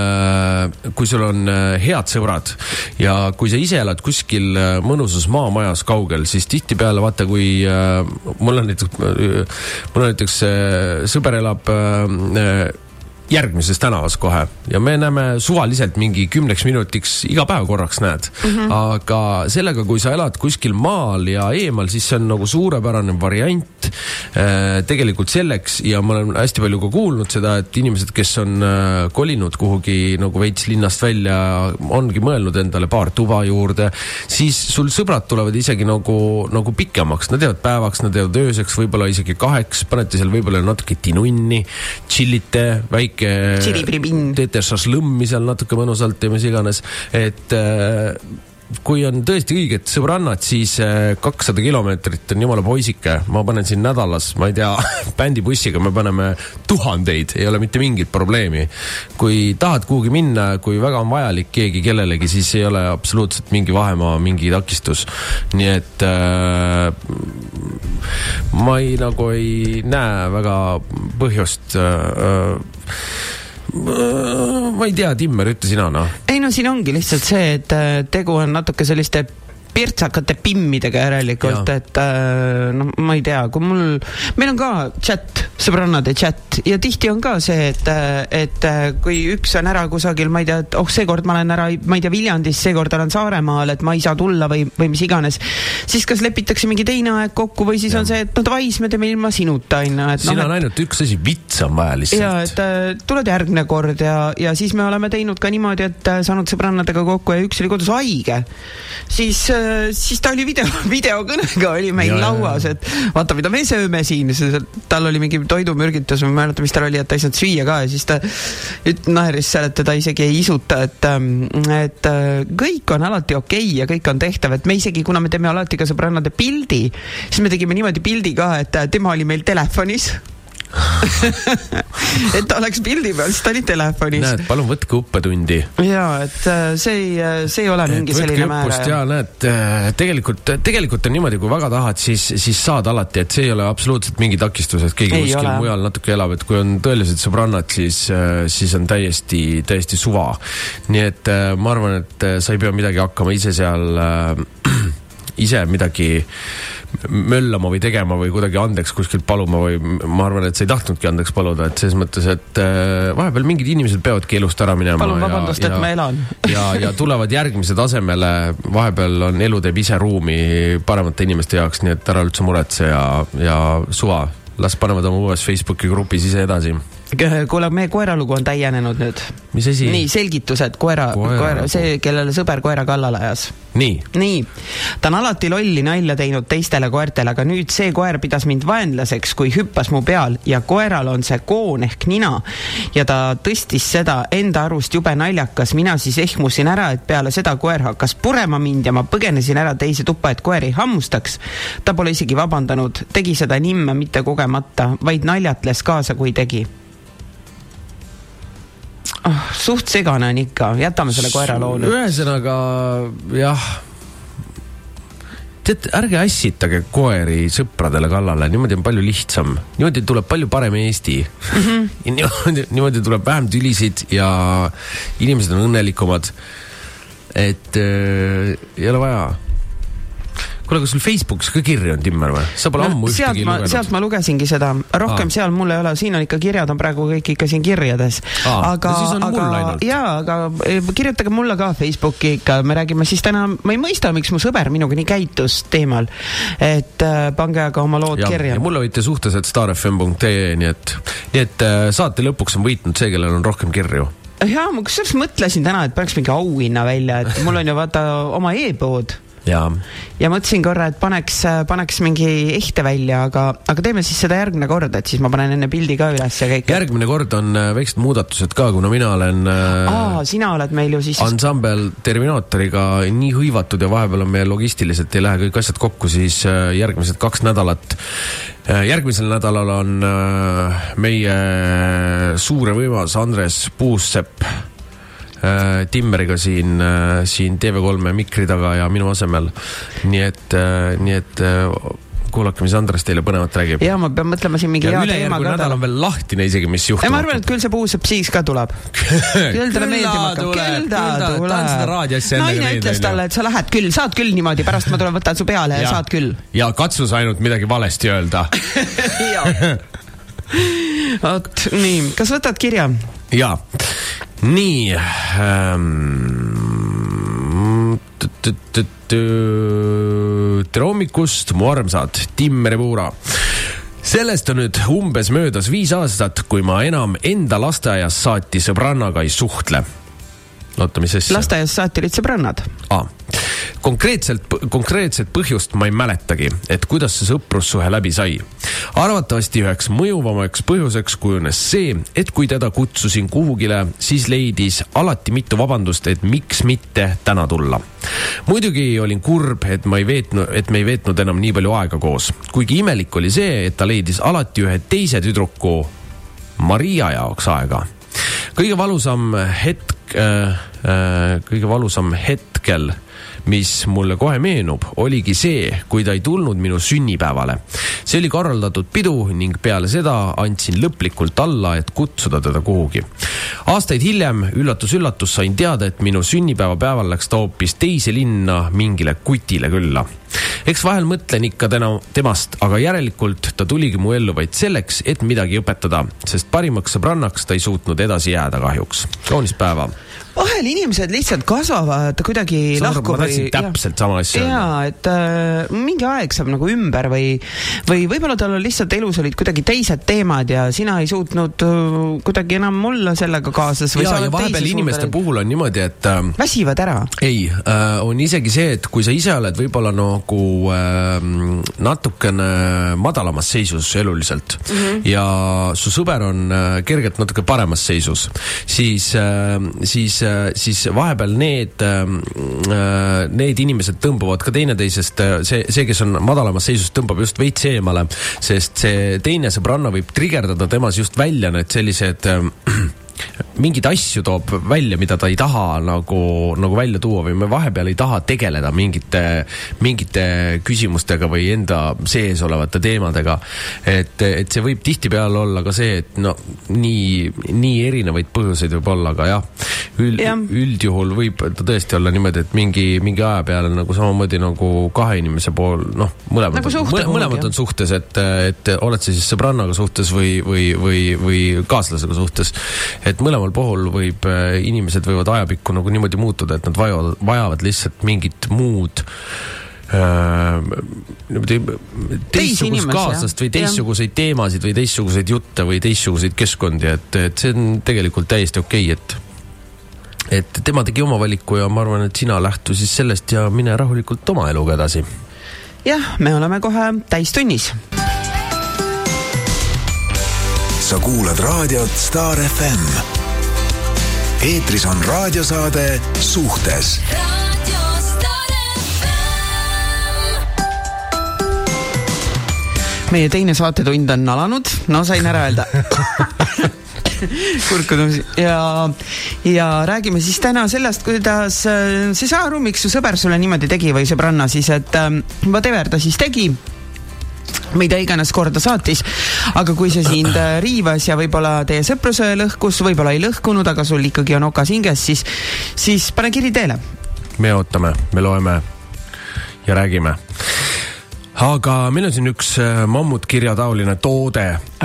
on head sõbrad ja kui sa ise elad kuskil mõnusas maamajas kaugel, siis tihtipeale vaata, kui mul on näiteks sõber elab järgmises tänavas kohe ja me näeme suvaliselt mingi 10 minutiks iga päev korraks näed. Aga sellega, kui sa elad kuskil maal ja eemal, siis see on nagu suurepärane variant tegelikult selleks ja ma olen hästi palju ka kuulnud seda, et inimesed, kes on kolinud kuhugi nagu veits linnast välja, ongi mõelnud endale paar tuba juurde, siis sul sõbrad tulevad isegi nagu pikemaks, nad jäävad päevaks, nad jäävad ööseks, võib-olla isegi 2, panete seal võib-olla natuke tinunni, chillite, väike teete šašlõmmi seal natuke mõnusalt ja mis iganes, et kui on tõesti õiged sõbrannad, siis 200 kilomeetrit on jumala poisike. Ma panen siin nädalas, ma ei tea, bändibussiga me paneme 1000, ei ole mitte mingit probleemi. Kui tahad kuhugi minna, kui väga on vajalik keegi kellelegi, siis ei ole absoluutselt mingi vahemaa, mingi takistus. Nii et ma ei näe väga põhjust ma ei tea, Timmer, ütle sina, no. Ei, no siin ongi lihtsalt see, et tegu on natuke selliste pirtsakate pimmidega järelikult, et no ma ei tea, kui meil on ka chat, sõbrannade chat ja tihti on ka see, et kui üks on ära kusagil, ma ei tea, et seekord ma olen ära, ma ei tea, Viljandis, seekord olen Saaremaal, et ma ei saa tulla või mis iganes, siis kas lepitakse mingi teine aeg kokku või siis on see, et no davais, me teeme ilma sinuta, Sina on ainult üks asi, vits on vaja lihtsalt. Ja, et tuled järgmine kord ja siis me oleme teinud ka niimoodi, et saanud sõbrannadega kokku ja üks oli kodus haige, siis ta oli videokõnega oli meil lauas, et vaata, mida me sööme siin, tal oli mingi toidumürgitus, ma mäletan, mis tal oli, et ta ei saanud süüa ka ja siis ta naeris seal, et teda isegi ei isuta, et kõik on alati okei ja kõik on tehtav, et me isegi, kuna me teeme alati ka sõbrannade pildi, siis me tegime niimoodi pildi ka, et tema oli meil telefonis et ta oleks pildi peal, siis ta oli telefonis. Näed, palun võtke õppetundi. Jaa, et see ei ole mingi selline määr. Jaa, näed, tegelikult on niimoodi, kui väga tahad, siis saad alati, et see ei ole absoluutselt mingi takistus, et keegi kuskil mujal natuke elab, et kui on tõeliselt sõbrannad, siis on täiesti suva. Nii et ma arvan, et sa ei pea midagi hakkama ise seal ise midagi möllama või tegema või kuidagi andeks kuskilt paluma või ma arvan, et sa ei tahtnudki andeks paluda, et selles mõttes, et vahepeal mingid inimesed peavadki elust ära minema. Palun vabandust, et ma elan. ja tulevad järgmise tasemele, vahepeal on elu teeb ise ruumi paremate inimeste jaoks, nii et ära üldse muretse ja suva. Las panevad oma uues Facebooki grupis ise edasi. Kuule, meie koeralugu on täienenud nüüd. Mis asi? Nii, selgitused, koera, see, kellele sõber koera kallale ajas. Nii. Ta on alati lolli nalja teinud teistele koertele, aga nüüd see koer pidas mind vaenlaseks, kui hüppas mu peal ja koeral on see koon ehk nina ja ta tõstis seda enda arust jube naljakas. Mina siis ehmusin ära, et peale seda koer hakkas purema mind ja ma põgenesin ära teise tuppa, et koer ei hammustaks. Ta pole isegi vabandanud, tegi seda nimme mitte kogemata, vaid naljatles kaasa, kui tegi. Suht segane on ikka, jätame selle koera loonu. Ühesõnaga, jah, tead, ärge ässitage koeri sõpradele kallale, niimoodi on palju lihtsam, niimoodi tuleb palju parem Eesti. Niimoodi tuleb vähem tülisid ja inimesed on õnnelikumad, et ei ole vaja. Kuule, kas sul Facebookis ka kirja on, Timmer, või? Sa pole ammu ühtegi lugenud. Sealt ma lugesingi seda. Rohkem seal mul ei ole. Siin on ikka kirjad, on praegu kõik ikka siin kirjades. Aga siis on mul ainult. Jaa, aga kirjutage mulle ka Facebooki ikka. Me räägime siis täna, ma ei mõista, miks mu sõber minuga nii käitus teemal. Et pange aga oma lood kirja. Ja mulle võite suhteliselt starfm.ee, nii et saate lõpuks on võitnud see, kellel on rohkem kirju. Jaa, ma kusjuures mõtlesin täna, et paneks mingi auhinna välja, et mul on ju vaata oma e-pood. Ja mõtlesin korra, et paneks mingi ehte välja, aga teeme siis seda järgmine kord, et siis ma panen enne pildi ka üles ja kõik. Järgmine kord on väiksed muudatused ka, kuna mina olen sina oled meil ju siis ansambel Terminaatoriga nii hõivatud ja vahepeal on meie logistiliselt ei lähe kõik asjad kokku, siis järgmised 2 nädalat. Järgmisel nädalal on meie suure võimas Andres Puussepp Timmeriga siin TV3 mikri taga ja minu asemel. Nii et kuulake, mis Andres teile põnevat räägib. Ja ma pean mõtlema siin mingi hea teema ka. Nädal on veel lahtine isegi, mis juhtub. Ma arvan, et küll see Puussepp siis ka tuleb. Küll talle meeldima hakkab. Küll ta tuleb. Ta on seda raadiossi enne naine ütles talle, et sa lähed küll, saad küll niimoodi, pärast ma tulen võtan su peale ja saad küll. Ja katsus ainult midagi valesti öelda. Oot, nii, kas võtad kirja? Jaa. Nii. Tere hommikust, mu armsad, Timmer ja Puura. Sellest on nüüd umbes möödas 5 aastat, kui ma enam enda lasteaias saati sõbrannaga ei suhtle. Oota, mis asja? Lasteaias saati olid sõbrannad. Konkreetset põhjust ma ei mäletagi, et kuidas see sõprussuhe läbi sai. Arvatavasti üheks mõjuvamaks põhjuseks kujunes see, et kui teda kutsusin kuhugile, siis leidis alati mitu vabandust, et miks mitte täna tulla. Muidugi olin kurb, et me ei veetnud enam nii palju aega koos. Kuigi imelik oli see, et ta leidis alati ühe teise tüdruku Maria jaoks aega. Kõige valusam hetkel, mis mulle kohe meenub, oligi see, kui ta ei tulnud minu sünnipäevale. See oli korraldatud pidu ning peale seda andsin lõplikult alla, et kutsuda teda kuhugi. Aastaid hiljem, üllatus, sain teada, et minu sünnipäeva päeval läks ta hoopis teise linna mingile kutile külla. Eks vahel mõtlen ikka temast, aga järelikult ta tuligi mu ellu vaid selleks, et midagi õpetada, sest parimaks sõbrannaks ta ei suutnud edasi jääda kahjuks. Kaunis päeva. Vahel inimesed lihtsalt kasvavad kuidagi lahku. Ma tahtsin täpselt sama asja. Jaa, et mingi aeg saab nagu ümber või võib-olla tal lihtsalt elus olid kuidagi teised teemad ja sina ei suutnud kuidagi enam olla sellega kaasas. Ja vahepeal inimeste puhul on niimoodi, et väsivad ära. Ei, on isegi see, et kui sa ise oled võib-olla nagu natukene madalamas seisus eluliselt ja su sõber on kergelt natuke paremas seisus, siis vahepeal need inimesed tõmbuvad ka teineteisest, see, kes on madalamas seisus, tõmbab just veits eemale, sest see teine sõbranna võib trigerdada temas just välja need sellised mingid asju toob välja, mida ta ei taha nagu välja tuua või me vahepeal ei taha tegeleda mingite küsimustega või enda sees olevate teemadega. Et see võib tihtipeale olla ka see, et no nii erinevaid põhjuseid võib olla, aga üldjuhul võib ta tõesti olla niimoodi, et mingi aja peale nagu samamoodi nagu kahe inimese pool, mõlemad on suhtes, et oled sa siis sõbrannaga suhtes või kaaslasega suhtes, et mõlemal puhul inimesed võivad ajapikku nagu niimoodi muutuda, et nad vajavad lihtsalt mingit muud teistsugust kaaslast või teistsuguseid teemasid või teistsuguseid jutte või teistsuguseid keskkondi, et see on tegelikult täiesti okei, et tema tegi oma valiku ja ma arvan, et sina lähtu siis sellest ja mine rahulikult oma eluga edasi. Jah, me oleme kohe täistunnis. Sa kuulad raadiot Star FM. Eetris on raadiosaade Suhtes. Meie teine saatetund on alanud. No, sain ära öelda. Kurkunud. Ja räägime siis täna sellest, kuidas see saa aru, miks su sõber sulle niimoodi tegi või sõbranna siis, et whatever ta siis tegi, mida iganes korda saatis, aga kui see sind riivas ja võib-olla teie sõpruse lõhkus, võib-olla ei lõhkunud, aga sul ikkagi on okas hinges, siis pane kiri teele. Me ootame, me loeme ja räägime. Aga meil on siin üks mammutkirjataoline toode.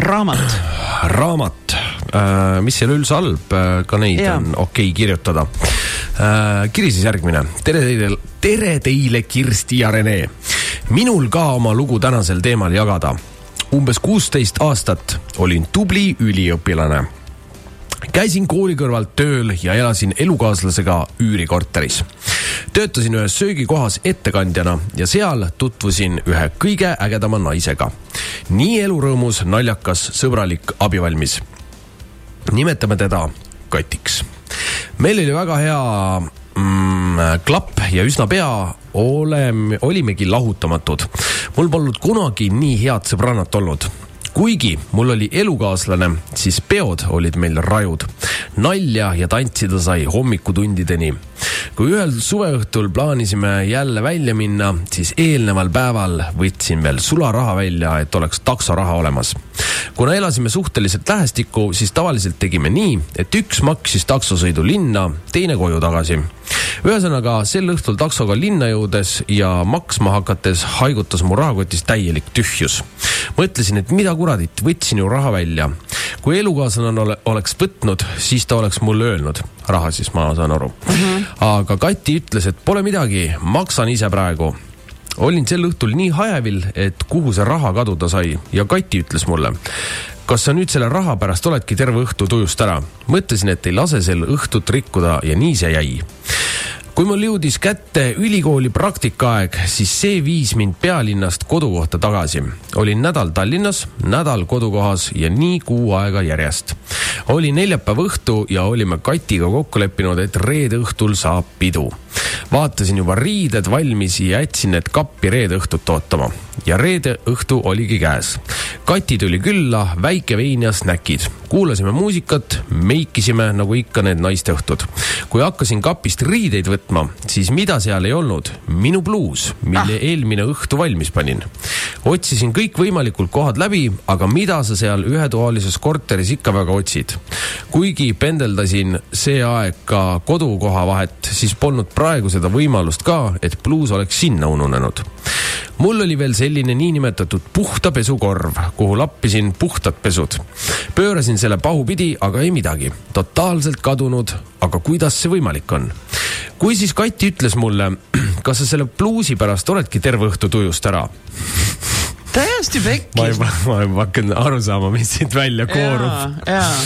Raamat. Mis seal üldse halb, ka neid on okei kirjutada. Kiri siis järgmine. Tere teile, Kirsti ja Rene. Minul ka oma lugu tänasel teemal jagada. Umbes 16 aastat olin tubli üliõpilane. Käisin kooli kõrvalt tööl ja elasin elukaaslasega üürikorteris. Töötasin ühes söögikohas ettekandjana ja seal tutvusin ühe kõige ägedama naisega. Nii elurõõmus, naljakas, sõbralik, abivalmis. Nimetame teda Katiks. Meil oli väga hea klapp ja üsna pea olimegi lahutamatud. Mul polnud kunagi nii head sõbrannat olnud. Kuigi mul oli elukaaslane, siis peod olid meil rajud. Nalja ja tantsida sai hommikutundideni. Kui ühel suveõhtul plaanisime jälle välja minna, siis eelneval päeval võtsin veel sularaha välja, et oleks taksoraha olemas. Kuna elasime suhteliselt lähestikku, siis tavaliselt tegime nii, et üks maksis taksosõidu linna, teine koju tagasi. Ühesõnaga, sel õhtul taksoga linna jõudes ja maksma hakates haigutas mu rahakotis täielik tühjus. Mõtlesin, et mida kuradit, võtsin ju raha välja. Kui elukaaslane oleks võtnud, siis ta oleks mulle öelnud. Raha siis ma saan aru. Aga Kati ütles, et pole midagi, maksan ise praegu. Olin sel õhtul nii hajevil, et kuhu see raha kaduda sai ja Kati ütles mulle, kas sa nüüd selle raha pärast oledki terve õhtu tujust ära? Mõtlesin, et ei lase sel õhtut rikkuda ja nii see jäi. Kui mul jõudis kätte ülikooli praktikaeg, siis see viis mind pealinnast kodukohta tagasi. Olin nädal Tallinnas, nädal kodukohas ja nii 6 aega järjest. Oli neljapäeva õhtu ja olime Katiga kokku leppinud, et reede õhtul saab pidu. Vaatasin juba riided valmis ja jätsin need kappi reede õhtut ootama. Ja reede õhtu oligi käes. Kati tuli külla, väike vein ja snäkid. Kuulasime muusikat, meikisime nagu ikka need naiste õhtud. Kui hakkasin kapist riideid võtma, siis mida seal ei olnud? Minu bluus, mille eelmine õhtu valmis panin. Otsisin kõik võimalikult kohad läbi, aga mida sa seal ühetoalises korteris ikka väga otsid? Kuigi pendeldasin see aeg ka kodukoha vahet, siis polnud praegu seda võimalust ka, et bluus oleks sinna ununenud. Mul oli veel selline niinimetatud puhta pesukorv, kuhu lappisin puhtad pesud. Pöörasin selle pahupidi, aga ei midagi. Totaalselt kadunud, aga kuidas see võimalik on? Kui siis Kati ütles mulle, kas sa selle bluusi pärast oledki terve õhtu tujust ära? Täiesti pekkis. Ma hakkan aru saama, mis siit välja koorub.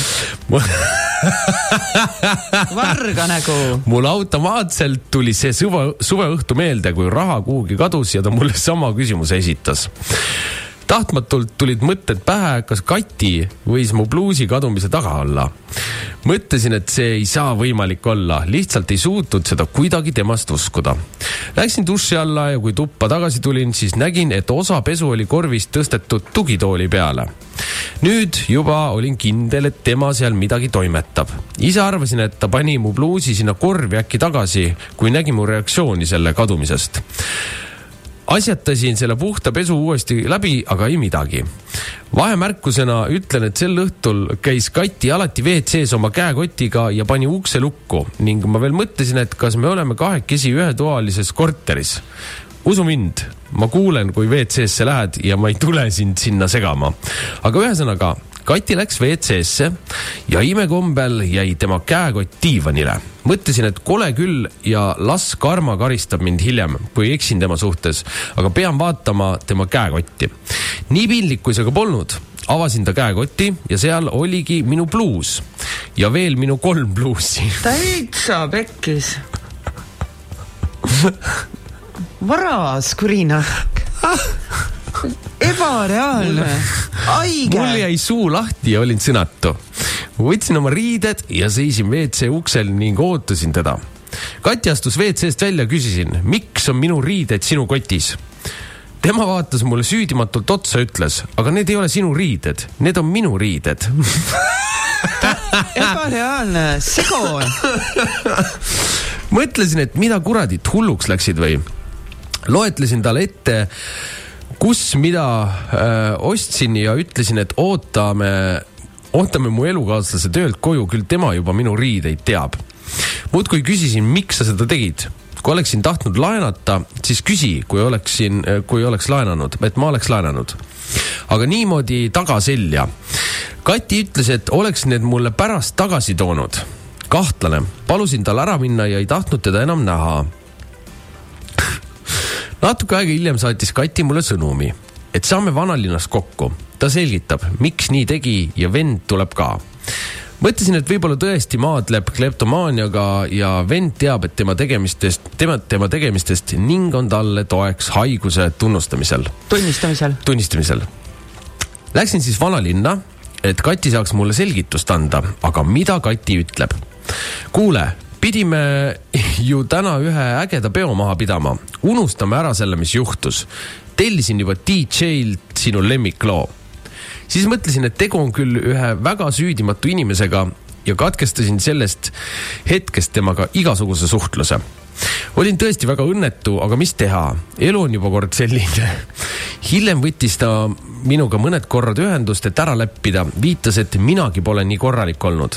Varga nägu. Mul automaatselt tuli see suveõhtu meelde, kui raha kuhugi kadus ja ta mulle sama küsimuse esitas. Tahtmatult tulid mõtted pähe, kas Kati võis mu bluusi kadumise taga olla. Mõtlesin, et see ei saa võimalik olla. Lihtsalt ei suutnud seda kuidagi temast uskuda. Läksin duši alla ja kui tuppa tagasi tulin, siis nägin, et osa pesu oli korvist tõstetud tugitooli peale. Nüüd juba olin kindel, et tema seal midagi toimetab. Ise arvasin, et ta pani mu bluusi sinna korvi äkki tagasi, kui nägi mu reaktsiooni selle kadumisest. Asjatasin selle puhta pesu uuesti läbi, aga ei midagi. Vahemärkusena ütlen, et sel õhtul käis Kati alati WC-s oma käekotiga ja pani ukse lukku ning ma veel mõtlesin, et kas me oleme kahekesi ühetoalises korteris. Usu mind, ma kuulen, kui WC-sse lähed ja ma ei tule sind sinna segama. Aga ühesõnaga, Kati läks WC-sse ja imekombel jäi tema käekott diivanile. Mõtlesin, et kole küll ja las karma karistab mind hiljem, kui eksin tema suhtes, aga pean vaatama tema käekotti. Nii piinlik, kui see ka polnud, avasin ta käekotti ja seal oligi minu bluus ja veel minu 3 bluusi. Täitsa pekkis. Varas kurinahk. Ebareaalne. Aige. Mul jäi suu lahti ja olin sõnatu. Võtsin oma riided ja seisin WC uksel ning ootasin teda. Kati astus WC-st välja, küsisin, miks on minu riided sinu kotis? Tema vaatas mulle süüdimatult otsa, ütles, aga need ei ole sinu riided, need on minu riided. Ebareaalne, sego. Mõtlesin, et mida kuradit hulluks läksid või? Loetlesin talle ette, kus mida ostsin ja ütlesin, et ootame mu elukaaslase töölt koju, küll tema juba minu riideid teab. Muud kui küsisin, miks sa seda tegid? Kui oleksin tahtnud laenata, siis küsi, kui oleks laenanud, et ma oleks laenanud. Aga niimoodi tagaselja. Kati ütles, et oleks need mulle pärast tagasi toonud. Kahtlane. Palusin tal ära minna ja ei tahtnud teda enam näha. Natuke aega hiljem saatis Kati mulle sõnumi, et saame vanalinnas kokku. Ta selgitab, miks nii tegi ja vend tuleb ka. Mõtlesin, et võib-olla tõesti maadleb kleptomaaniaga ja vend teab, et tema tegemistest ning on talle toeks haiguse tunnistamisel. Läksin siis vanalinna, et Kati saaks mulle selgitust anda, aga mida Kati ütleb? Kuule, pidime ju täna ühe ägeda peo maha pidama. Unustame ära selle, mis juhtus. Tellisin juba DJ-lt sinu lemmikloo. Siis mõtlesin, et tegu on küll ühe väga süüdimatu inimesega ja katkestasin sellest hetkest temaga igasuguse suhtluse. Olin tõesti väga õnnetu, aga mis teha? Elu on juba kord selline. Hiljem võttis ta minuga mõned korrad ühendust, et ära läppida. Viitas, et minagi pole nii korralik olnud.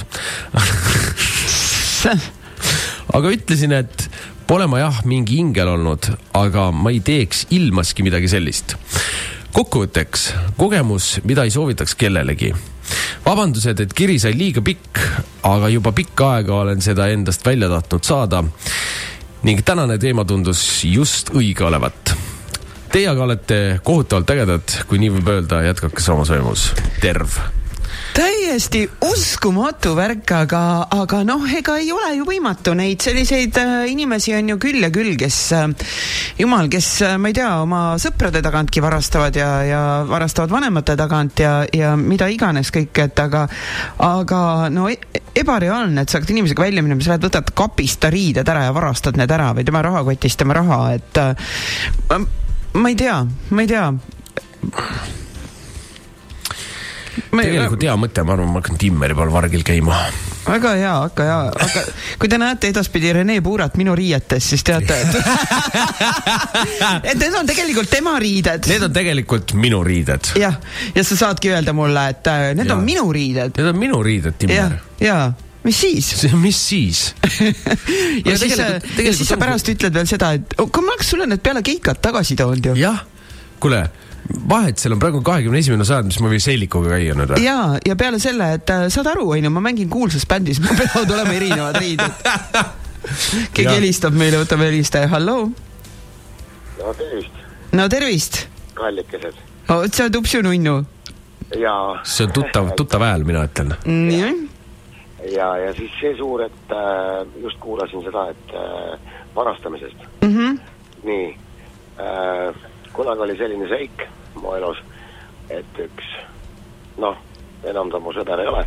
Aga ütlesin, et pole ma mingi ingel olnud, aga ma ei teeks ilmaski midagi sellist. Kokkuvõtteks, kogemus, mida ei soovitaks kellelegi. Vabandused, et kiri sai liiga pikk, aga juba pikka aega olen seda endast välja tahtnud saada ning tänane teema tundus just õige olevat. Teie aga olete kohutavalt ägedad, kui nii võib öelda, jätkake samas vaimus. Terv! Täiesti uskumatu värk, aga noh, ega ei ole ju võimatu. Neid selliseid inimesi on ju küll ja küll, kes jumal, kes, ma ei tea, oma sõprade tagantki varastavad ja varastavad vanemate tagant ja mida iganes kõik, et aga no ebareaalne, et sa hakkad inimesega välja minema, sa lähed, võtad kapist ta riided ära ja varastad need ära või tema rahakotist tema raha, et ma ei tea. Tegelikult hea mõte, ma arvan, ma hakkan Timmeri pool vargil käima. Väga hea, aga kui te näete edaspidi Rene Puurat minu riietes, siis teate, et need on tegelikult tema riided. Need on tegelikult minu riided. Ja sa saadki öelda mulle, et need on minu riided. Need on minu riided, Timmer. Ja. Mis siis? Mis siis? ja siis sa pärast ütled veel seda, et kui ma oleks sulle need peale keikat tagasi toonud ju. Jah, kuule, vahet, seal on praegu 21. sajand, mis ma või Seelikuga käia nüüd. Ja peale selle, et saad aru, ma mängin kuulsas bändis, ma peavad olema erinevad riided. Keegi helistab meile, võtame helistaja, halloo. No tervist. No tervist. Kallikesed. See on tupsu nunnu. Ja. See on tuttav hääl, mina ütlen. Nii. Ja siis see suur, et just kuulasin seda, et varastamisest. Nii. Kunagi oli selline seik mu elus, et üks, enam ta mu sõber ei ole.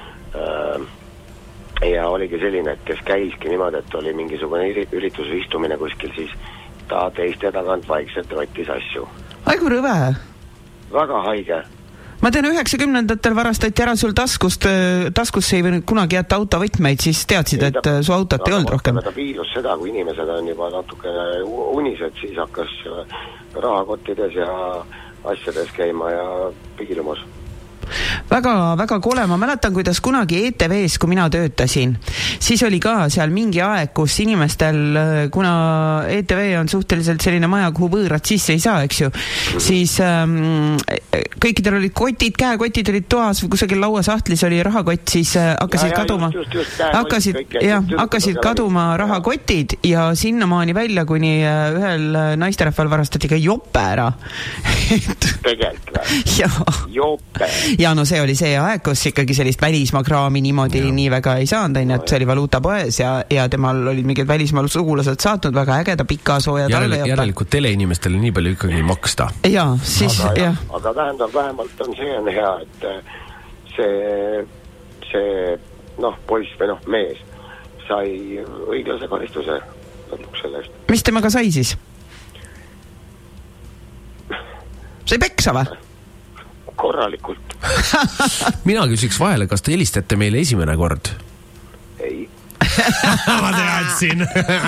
Ja oligi selline, et kes käiski niimoodi, et oli mingisugune ürituse istumine kuskil, siis ta teiste tagant vaikselt võttis asju. Aigu rõve. Väga haige. Ma tean, 90-ndatel varastati ära sul taskusse ei võinud kunagi jätta autovõtmeid, siis teadsid, et su autot ei olnud rohkem. Ta piilus seda, kui inimesed on juba natuke unised, siis hakkas rahakottides ja asjades käima ja piilumus. Väga kole, ma mäletan, kuidas kunagi ETV-s, kui mina töötasin, siis oli ka seal mingi aeg, kus inimestel, kuna ETV on suhteliselt selline maja, kuhu võõrad sisse ei saa, eks ju, siis kõikidel olid kotid, käekotid olid toas või kusagil lauasahtlis oli rahakott, siis hakkasid kaduma hakkasid kaduma rahakotid ja sinnamaani välja, kuni ühel naisterahval varastati ka jope ära. Tegelikult või? Jope. Ja no see oli see aeg, kus ikkagi sellist välismaakraami niimoodi nii väga ei saanud, et see oli valuutapoes ja temal olid mingid välismaal sugulased saatnud väga ägeda pika sooja talve. Järelikult teleinimestele nii palju ikkagi ei maksta. Ja, siis, jah. Aga tähendab, vähemalt on see on hea, et see poiss või mees sai õiglase karistuse lõpuks sellest. Mis temaga sai siis? Sai peksa või? Korralikult. Mina küsiks vahele, kas te helistate meile esimene kord? Ei. Ma teadsin.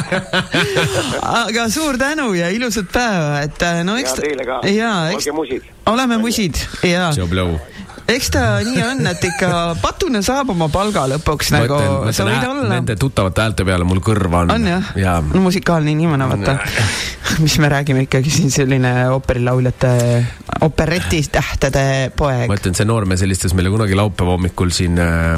Aga suur tänu ja ilusat päeva. Ja teile ka. Olge musid. Oleme musid. Eks ta nii on, et ikka patune saab oma palga lõpuks nagu sa võid olla. Nende tuttavate häälte peale mul kõrva on. On jah? No musikaalne inimene, vaata. Mis me räägime ikkagi siin selline operilauljate, operetti-tähtede poeg. Ma ütlen, see noorme sellistes meile kunagi laupäeva hommikul siin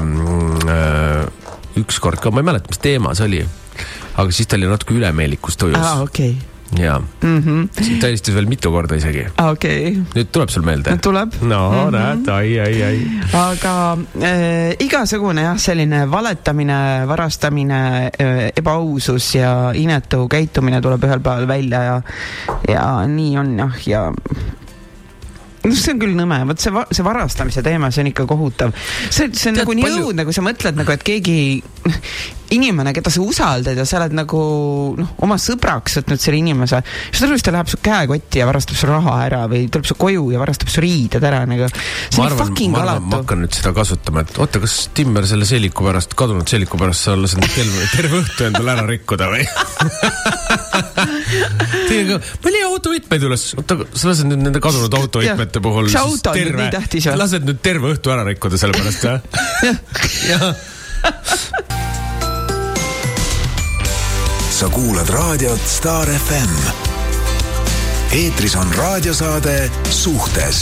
ükskord ka, ma ei mäleta, mis teema see oli, aga siis ta oli natuke ülemeelikus tujus. Okei. Jaa. Siin ta helistas veel mitu korda isegi. Okei. Nüüd tuleb sul meelde? Tuleb. No, näed, ai. Aga igasugune selline valetamine, varastamine, ebaausus ja inetu käitumine tuleb ühel päeval välja ja nii on ja see on küll nõme, võt see varastamise teema, see on ikka kohutav. See on nagu nii õud, nagu sa mõtled, nagu, et keegi inimene, keda sa usaldad ja sa oled nagu oma sõbraks võtnud selle inimese, siis ta läheb su käekotti ja varastab su raha ära või tuleb su koju ja varastab su riided ära. Nagu. See on fucking alatu. Ma hakkan nüüd seda kasutama, et oota, kas Timmer selle seeliku pärast, kadunud seeliku pärast sa lased terve õhtu endale ära rikkuda või? Ma ei autovõtmeid üles. Oota, sa lased nüüd nende kadunud autovõtmete puhul see auto on nii tähtis. Lased nüüd terve õhtu ära rikkuda selle pärast, jah? Sa kuulad raadiot Star FM. Eetris on raadiosaade Suhtes.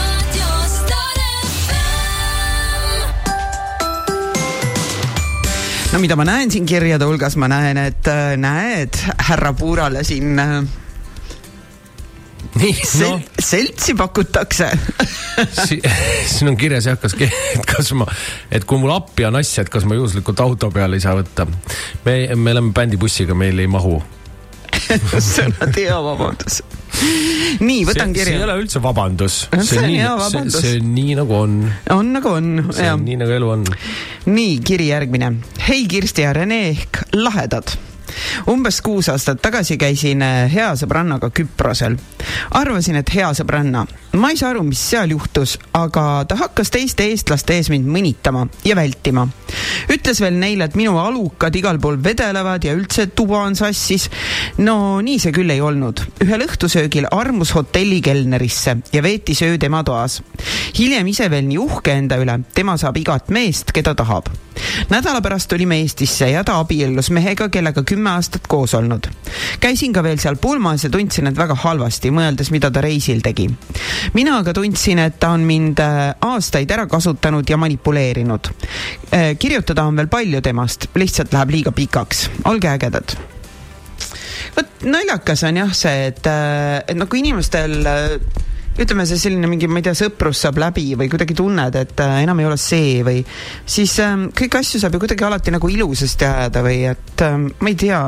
No mida ma näen siin kirjade hulgas, ma näen, et härra Puurale siin Nii, seltsi pakutakse. Siin on kirjas jah, et kui mul appi on asja, et kas ma juhuslikult auto peale ei saa võtta. Me oleme bändibussiga, meil ei mahu. See on hea vabandus. Nii, võtan kirja. See ei ole üldse vabandus. See on hea vabandus. See on nii nagu on. On nagu on. See on nii nagu elu on. Nii, kiri järgmine. Hei Kirsti ja Rene ehk lahedad. Umbes 6 aastat tagasi käisin hea sõbrannaga Küprosel. Arvasin, et hea sõbranna. Ma ei saa aru, mis seal juhtus, aga ta hakkas teiste eestlaste ees mind mõnitama ja vältima. Ütles veel neile, et minu alukad igal pool vedelevad ja üldse tuba on sassis. No nii see küll ei olnud. Ühel õhtusöögil armus hotelli kelnerisse ja veeti söö tema toas. Hiljem ise veel nii uhke enda üle. Tema saab igat meest, keda tahab. Nädala pärast tulime Eestisse ja ta abiellus mehega, kellega 10 aastat koos olnud. Käisin ka veel seal pulmas ja tundsin, et väga halvasti, mõeldes, mida ta reisil tegi. Mina aga tundsin, et ta on mind aastaid ära kasutanud ja manipuleerinud. Kirjutada on veel palju temast, lihtsalt läheb liiga pikaks. Olge ägedad. Võt, naljakas on jah see, et nagu inimestel... ütleme see selline mingi, ma ei tea, sõprus saab läbi või kuidagi tunned, et enam ei ole see või siis kõik asju saab ju kuidagi alati nagu ilusasti ajada või et ma ei tea,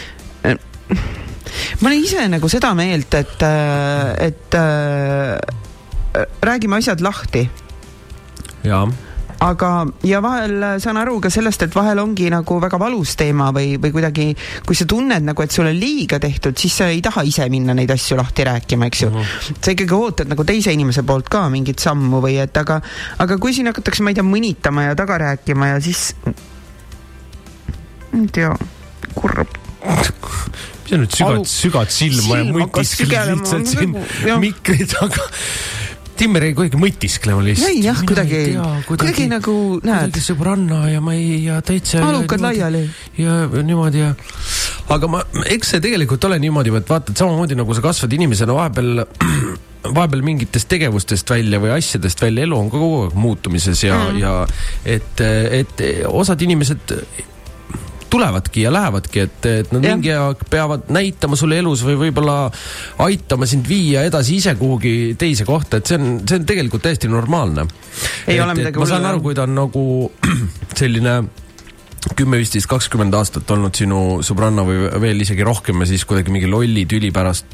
ma olen ise nagu seda meelt, et räägime asjad lahti. Jaa. Aga, ja vahel saan aru ka sellest, et vahel ongi nagu väga valus teema või kuidagi, kui sa tunned nagu, et sulle liiga tehtud, siis sa ei taha ise minna neid asju lahti rääkima, eks ju. Sa ikkagi ootad nagu teise inimese poolt ka mingit sammu või et aga kui siin hakatakse, ma ei tea, mõnitama ja taga rääkima ja siis ei tea, kurb. Mis on nüüd sügad silma ja mõtiskled lihtsalt siin mikri taga. Timmer ei kuidagi mõtisklema lihtsalt. Ei jah, kuidagi nagu näed. Kuidagi sõbranna ja ma ei ja täitsa... Alukad laiali. Ja niimoodi ja... Aga eks see tegelikult ole niimoodi, et vaatad samamoodi nagu sa kasvad inimesena vahepeal mingitest tegevustest välja või asjadest välja, elu on kogu aeg muutumises ja et osad inimesed tulevadki ja lähevadki, et nad mingi aeg peavad näitama sulle elus või võib-olla aitama sind viia edasi ise kuhugi teise kohta, et see on tegelikult täiesti normaalne. Ei ole midagi ma saan aru, kui ta on nagu selline 10, 15, 20 aastat olnud sinu sõbranna või veel isegi rohkem ja siis kuidagi mingi lolli tüli pärast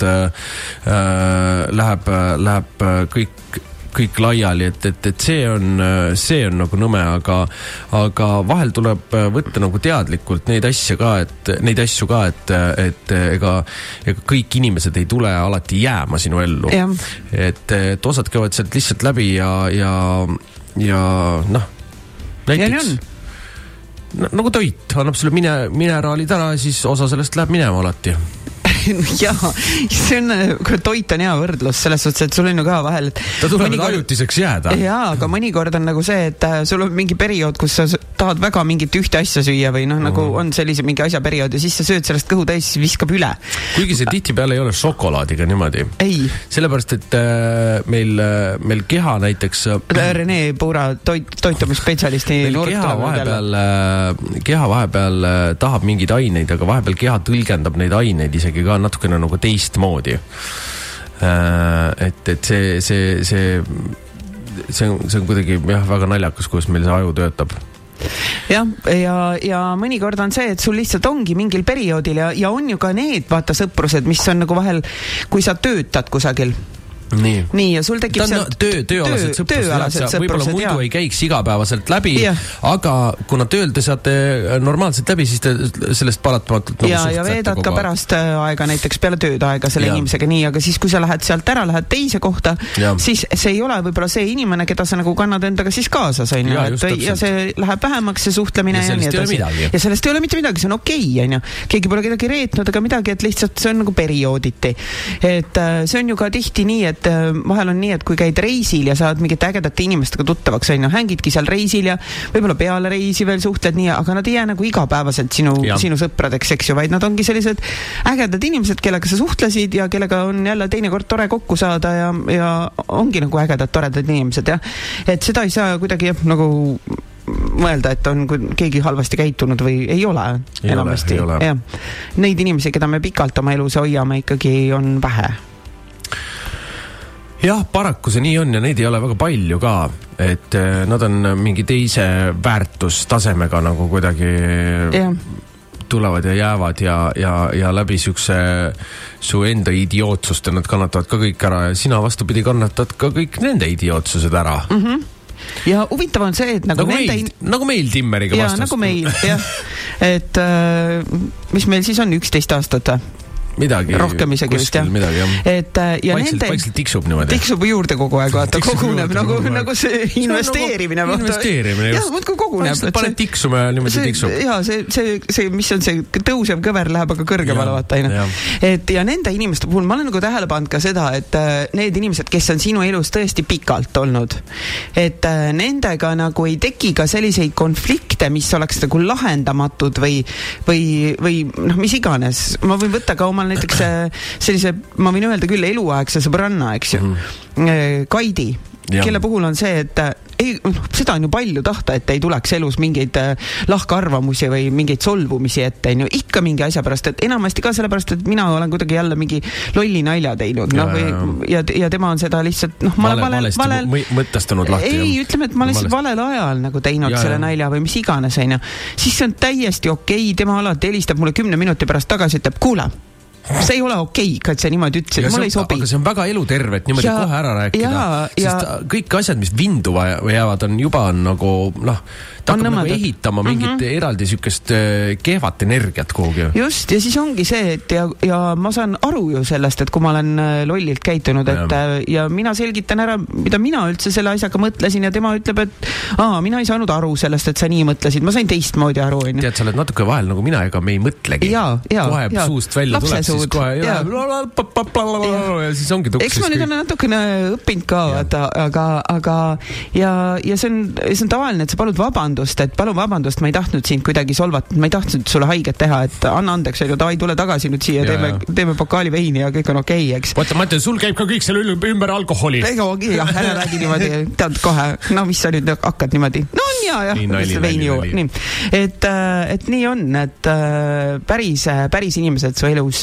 läheb kõik laiali, et see on nagu nõme, aga vahel tuleb võtta nagu teadlikult neid asju ka, et ega kõik inimesed ei tule alati jääma sinu ellu. Et osad käivad sealt lihtsalt läbi ja noh, näiteks nagu toit, annab sulle mineraalid ära, siis osa sellest läheb minema alati. Jaa, see on, toit on hea võrdlus selles suhtes, et sul on ju ka vahel, et ta tuleb ajutiseks jääda. Jaa, aga mõnikord on nagu see, et sul on mingi periood, kus sa tahad väga mingit ühte asja süüa või noh, nagu on sellise mingi asja periood ja siis sa sööd sellest kõhu täis, siis viskab üle. Kuigi see tihtipeale ei ole šokolaadiga niimoodi. Ei. Sellepärast, et meil keha näiteks... Rene Puura toitumisspetsialisti keha vahepeal tahab mingeid aineid, aga vahepeal keha tõlgendab neid aineid isegi ka natukene nagu teistmoodi. Et see on kuidagi väga naljakas, kus meil see aju töötab. Ja mõnikord on see, et sul lihtsalt ongi mingil perioodil ja on ju ka need sõprused, mis on nagu vahel, kui sa töötad kusagil. Nii, ja sul tekib sealt tööalased sõprused, võib-olla muidu ei käiks igapäevaselt läbi, aga kuna tööl te saate normaalselt läbi, siis te sellest paratamatult nagu ja veedad ka pärast aega, näiteks peale tööd aega selle inimesega nii, aga siis kui sa lähed sealt ära, lähed teise kohta, siis see ei ole võib-olla see inimene, keda sa nagu kannad endaga siis kaasas, ja see läheb vähemaks, see suhtlemine ja nii edasi. Ja sellest ei ole mitte midagi, see on okei, keegi pole kedagi reetnud, aga midagi, et lihtsalt see on nagu periooditi. Et see on ju ka tihti nii, et vahel on nii, et kui käid reisil ja saad mingite ägedate inimestega tuttavaks, hängidki seal reisil ja võib-olla peale reisi veel suhtled nii, aga nad ei jää nagu igapäevaselt sinu sõpradeks, eks ju, vaid nad ongi sellised ägedad inimesed, kellega sa suhtlesid ja kellega on jälle teinekord tore kokku saada ja ongi nagu ägedad, toredad inimesed, jah. Et seda ei saa kuidagi nagu mõelda, et on keegi halvasti käitunud või ei ole enamasti. Neid inimesi, keda me pikalt oma elus hoiame, ikkagi on vähe. jah, paraku see nii on ja neid ei ole väga palju ka, et nad on mingi teise väärtustasemega nagu kuidagi tulevad ja jäävad ja läbi siukse su enda idiootsuste nad kannatavad ka kõik ära ja sina vastupidi kannatad ka kõik nende idiootsused ära. Ja huvitav on see, et nagu meil Timmeriga vastas. Nagu meil, jah. Et mis meil siis on 11 aastat? Midagi. Rohkem isegi vist, jah. Midagi, jah. Et, ja vaikselt tiksub niimoodi. Tiksub juurde kogu aeg, vaata, koguneb nagu see investeerimine. Investeerimine, just. Jah, muudku koguneb. Vaikselt paned tiksume ja niimoodi tiksub. Jaa, see, mis on see tõusev kõver läheb aga kõrgemale, vaata, aina. Et ja nende inimeste puhul, ma olen nagu tähele pannud ka seda, et need inimesed, kes on sinu elus tõesti pikalt olnud, et nendega nagu ei teki ka selliseid konflikte, mis oleks nagu lahendamatud või mis iganes. Ma võin võtta ka oma näiteks sellise, ma võin öelda küll eluaegse sõbranna, eks ju, Kaidi, kelle puhul on see, et seda on ju palju tahta, et ei tuleks elus mingeid lahkarvamusi või mingeid solvumisi ette, ikka mingi asja pärast, et enamasti ka sellepärast, et mina olen kuidagi jälle mingi lolli nalja teinud, ja tema on seda lihtsalt, ma olen valesti mõttestanud lahti. Ei, ütleme, et ma olen lihtsalt valel ajal nagu teinud selle nalja või mis iganes, siis see on täiesti okei, tema alati helistab mulle 10 minuti pärast tagasi, ütleb, kuule, see ei ole okei, et see niimoodi ütlesid, mulle ei sobi. Aga see on väga eluterve, et niimoodi kohe ära rääkida. Sest kõik asjad, mis vinduva jäävad, on juba nagu, ta hakkab nagu ehitama mingit eraldi sükest kehvat energiat kuhugi. Just, ja siis ongi see, et ja ma saan aru ju sellest, et kui ma olen lollilt käitunud, ja mina selgitan ära, mida mina üldse selle asjaga mõtlesin ja tema ütleb, et mina ei saanud aru sellest, et sa nii mõtlesid, ma sain teistmoodi aru. Tead, sa oled natuke vahel nagu mina, ega me ei mõtlegi. Kohe suust välja tuleb, siis kohe ja siis ongi tuksis. Eks ma nüüd olen natukene õppinud ka, aga ja see on tavaline, et sa palud vabandust, ma ei tahtnud sind kuidagi solvata, ma ei tahtnud sulle haiget teha, et anna andeks, davai, tule tagasi nüüd siia, teeme pokaali veini ja kõik on okei, eks. Ma ütlen, sul käib ka kõik selle ümber alkoholi. Jah, ära räägi niimoodi, tead kohe, mis sa nüüd hakkad niimoodi. No on ja, veini ju. Et nii on, et päris inimesed su elus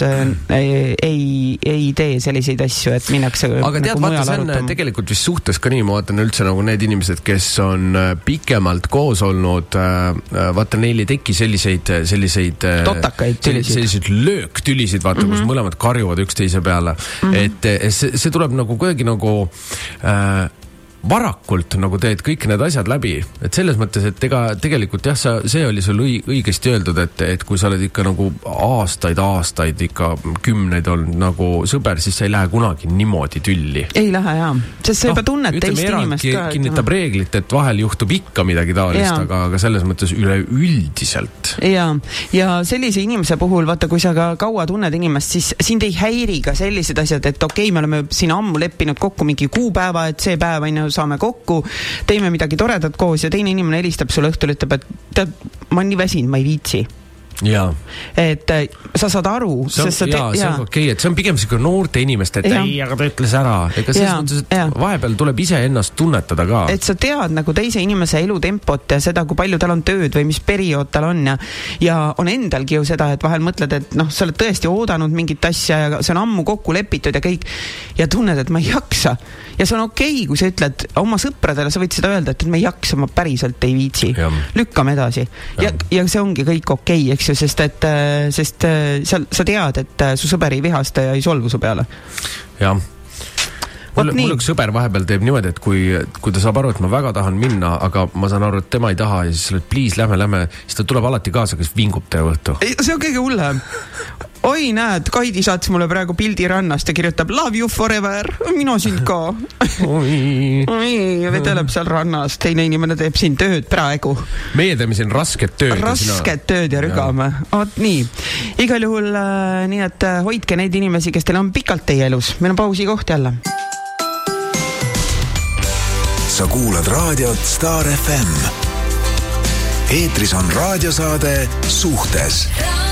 ei tee selliseid asju, et minnakse aga tead, vaata, see on tegelikult vist suhtes ka nii, ma vaatan üldse nagu need inimesed, kes on pikemalt koos olnud, vaata, neil ei teki selliseid totakaid tülisid. Selliseid lööktülisid, vaata, kus mõlemad karjuvad üksteise peale. Et see tuleb nagu kuidagi nagu varakult nagu teed kõik need asjad läbi, et selles mõttes, et ega tegelikult jah, see oli sul õigesti öeldud, et kui sa oled ikka nagu aastaid ikka 10 olnud nagu sõber, siis sa ei lähe kunagi niimoodi tülli. Ei lähe, jaa. Sest sa juba tunned teist inimest ka. Kinnitab reeglit, et vahel juhtub ikka midagi taolist, aga selles mõttes üleüldiselt. Ja sellise inimese puhul, vaata, kui sa ka kaua tunned inimest, siis sind ei häiri ka sellised asjad, et okei, me oleme siin ammu leppinud kokku mingi kuupäeva, et see päev saame kokku, teeme midagi toredat koos ja teine inimene helistab sulle õhtul, ütleb, et tead, ma olen nii väsinud, ma ei viitsi. Jaa. Et sa saad aru. See on okei, et see on pigem selline noorte inimeste, et ei, aga ta ütles ära. Ega selles mõttes, et vahepeal tuleb ise ennast tunnetada ka. Et sa tead nagu teise inimese elutempot ja seda, kui palju tal on tööd või mis periood tal on ja on endalgi ju seda, et vahel mõtled, et sa oled tõesti oodanud mingit asja ja see on ammu kokku lepitud ja kõik ja tunned, et ma ei jaksa. Ja see on okei, kui sa ütled oma sõpradele, sa võid seda öelda, et ma ei jaksa, ma päriselt ei viitsi. Lükkame edasi. Ja see ongi kõik okei, eks ju, sest sa tead, et su sõber ei vihasta ja ei solvu su peale. Jah. Mul üks sõber vahepeal teeb niimoodi, et kui ta saab aru, et ma väga tahan minna, aga ma saan aru, et tema ei taha ja siis please, lähme, siis ta tuleb alati kaasa, kes vingub teie õhtu. See on kõige hullem. Oi, näed, Kaidi saatis mulle praegu pildi rannast ja kirjutab love you forever, mina sind ka. Oi, vedeleb seal rannas, teine inimene teeb siin tööd praegu. Meie teeme siin rasket tööd. Rasket tööd ja rügame. Nii, igal juhul nii, et hoidke neid inimesi, kes teil on pikalt teie elus. Meil on pausi koht jälle. Sa kuulad raadiot Star FM. Eetris on raadiosaade Suhtes.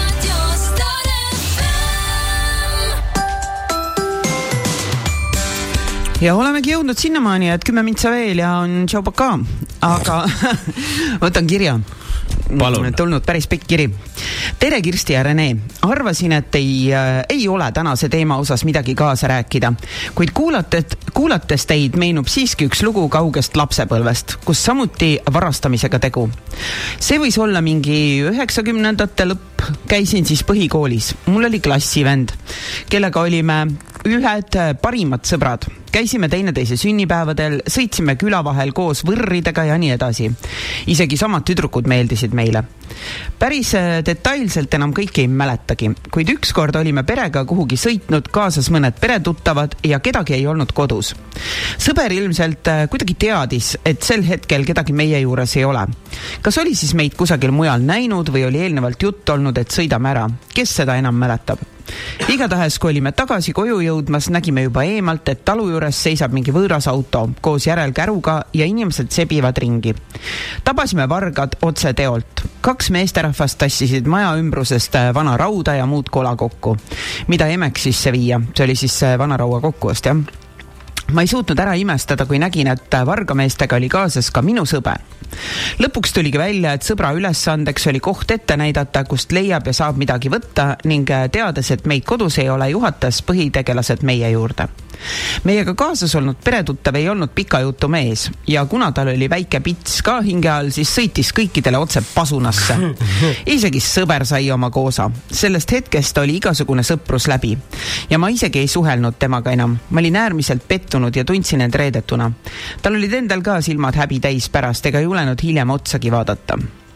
Ja olemegi jõudnud sinnamaani, et 10 mintsa veel ja on tšaupaka. Aga võtan kirja. tulnud päris pikk kiri. Tere Kirsti ja Rene. Arvasin, et ei ole tänase teema osas midagi kaasa rääkida, kuid kuulates teid meenub siiski üks lugu kaugest lapsepõlvest, kus samuti varastamisega tegu. See võis olla mingi 90ndate lõpp, käisin siis põhikoolis. Mul oli klassivend, kellega olime ühed parimad sõbrad. Käisime teineteise sünnipäevadel, sõitsime küla vahel koos võrridega ja nii edasi. Isegi samad tüdrukud meeldisid meile. Päris detailselt enam kõiki ei mäletagi, kuid ükskord olime perega kuhugi sõitnud, kaasas mõned peretuttavad ja kedagi ei olnud kodus. Sõber ilmselt kuidagi teadis, et sel hetkel kedagi meie juures ei ole. Kas oli siis meid kusagil mujal näinud või oli eelnevalt jutt olnud, et sõidame ära? Kes seda enam mäletab? Igatahes, kui olime tagasi koju jõudmas, nägime juba eemalt, et talu juures seisab mingi võõras auto koos järelkäruga ja inimesed sebivad ringi. Tabasime vargad otse teolt. 2 meesterahvast tassisid maja ümbrusest vana rauda ja muud kola kokku, mida emeks sisse viia. See oli siis vana raua kokkuost, jah. Ma ei suutnud ära imestada, kui nägin, et vargameestega oli kaasas ka minu sõber. Lõpuks tuligi välja, et sõbra ülesandeks oli koht ette näidata, kust leiab ja saab midagi võtta ning teades, et meid kodus ei ole, juhatas põhitegelased meie juurde. Meiega kaasas olnud peretuttav ei olnud pika jutu mees ja kuna tal oli väike pits ka hinge all, siis sõitis kõikidele otse pasunasse. Isegi sõber sai oma koosa. Sellest hetkest oli igasugune sõprus läbi ja ma isegi ei suhelnud temaga enam. Ma olin äärmiselt pettunud ja tundsin end reedetuna. Tal olid endal ka silmad häbi täis pärast ega julenud hiljem otsagi vaadata.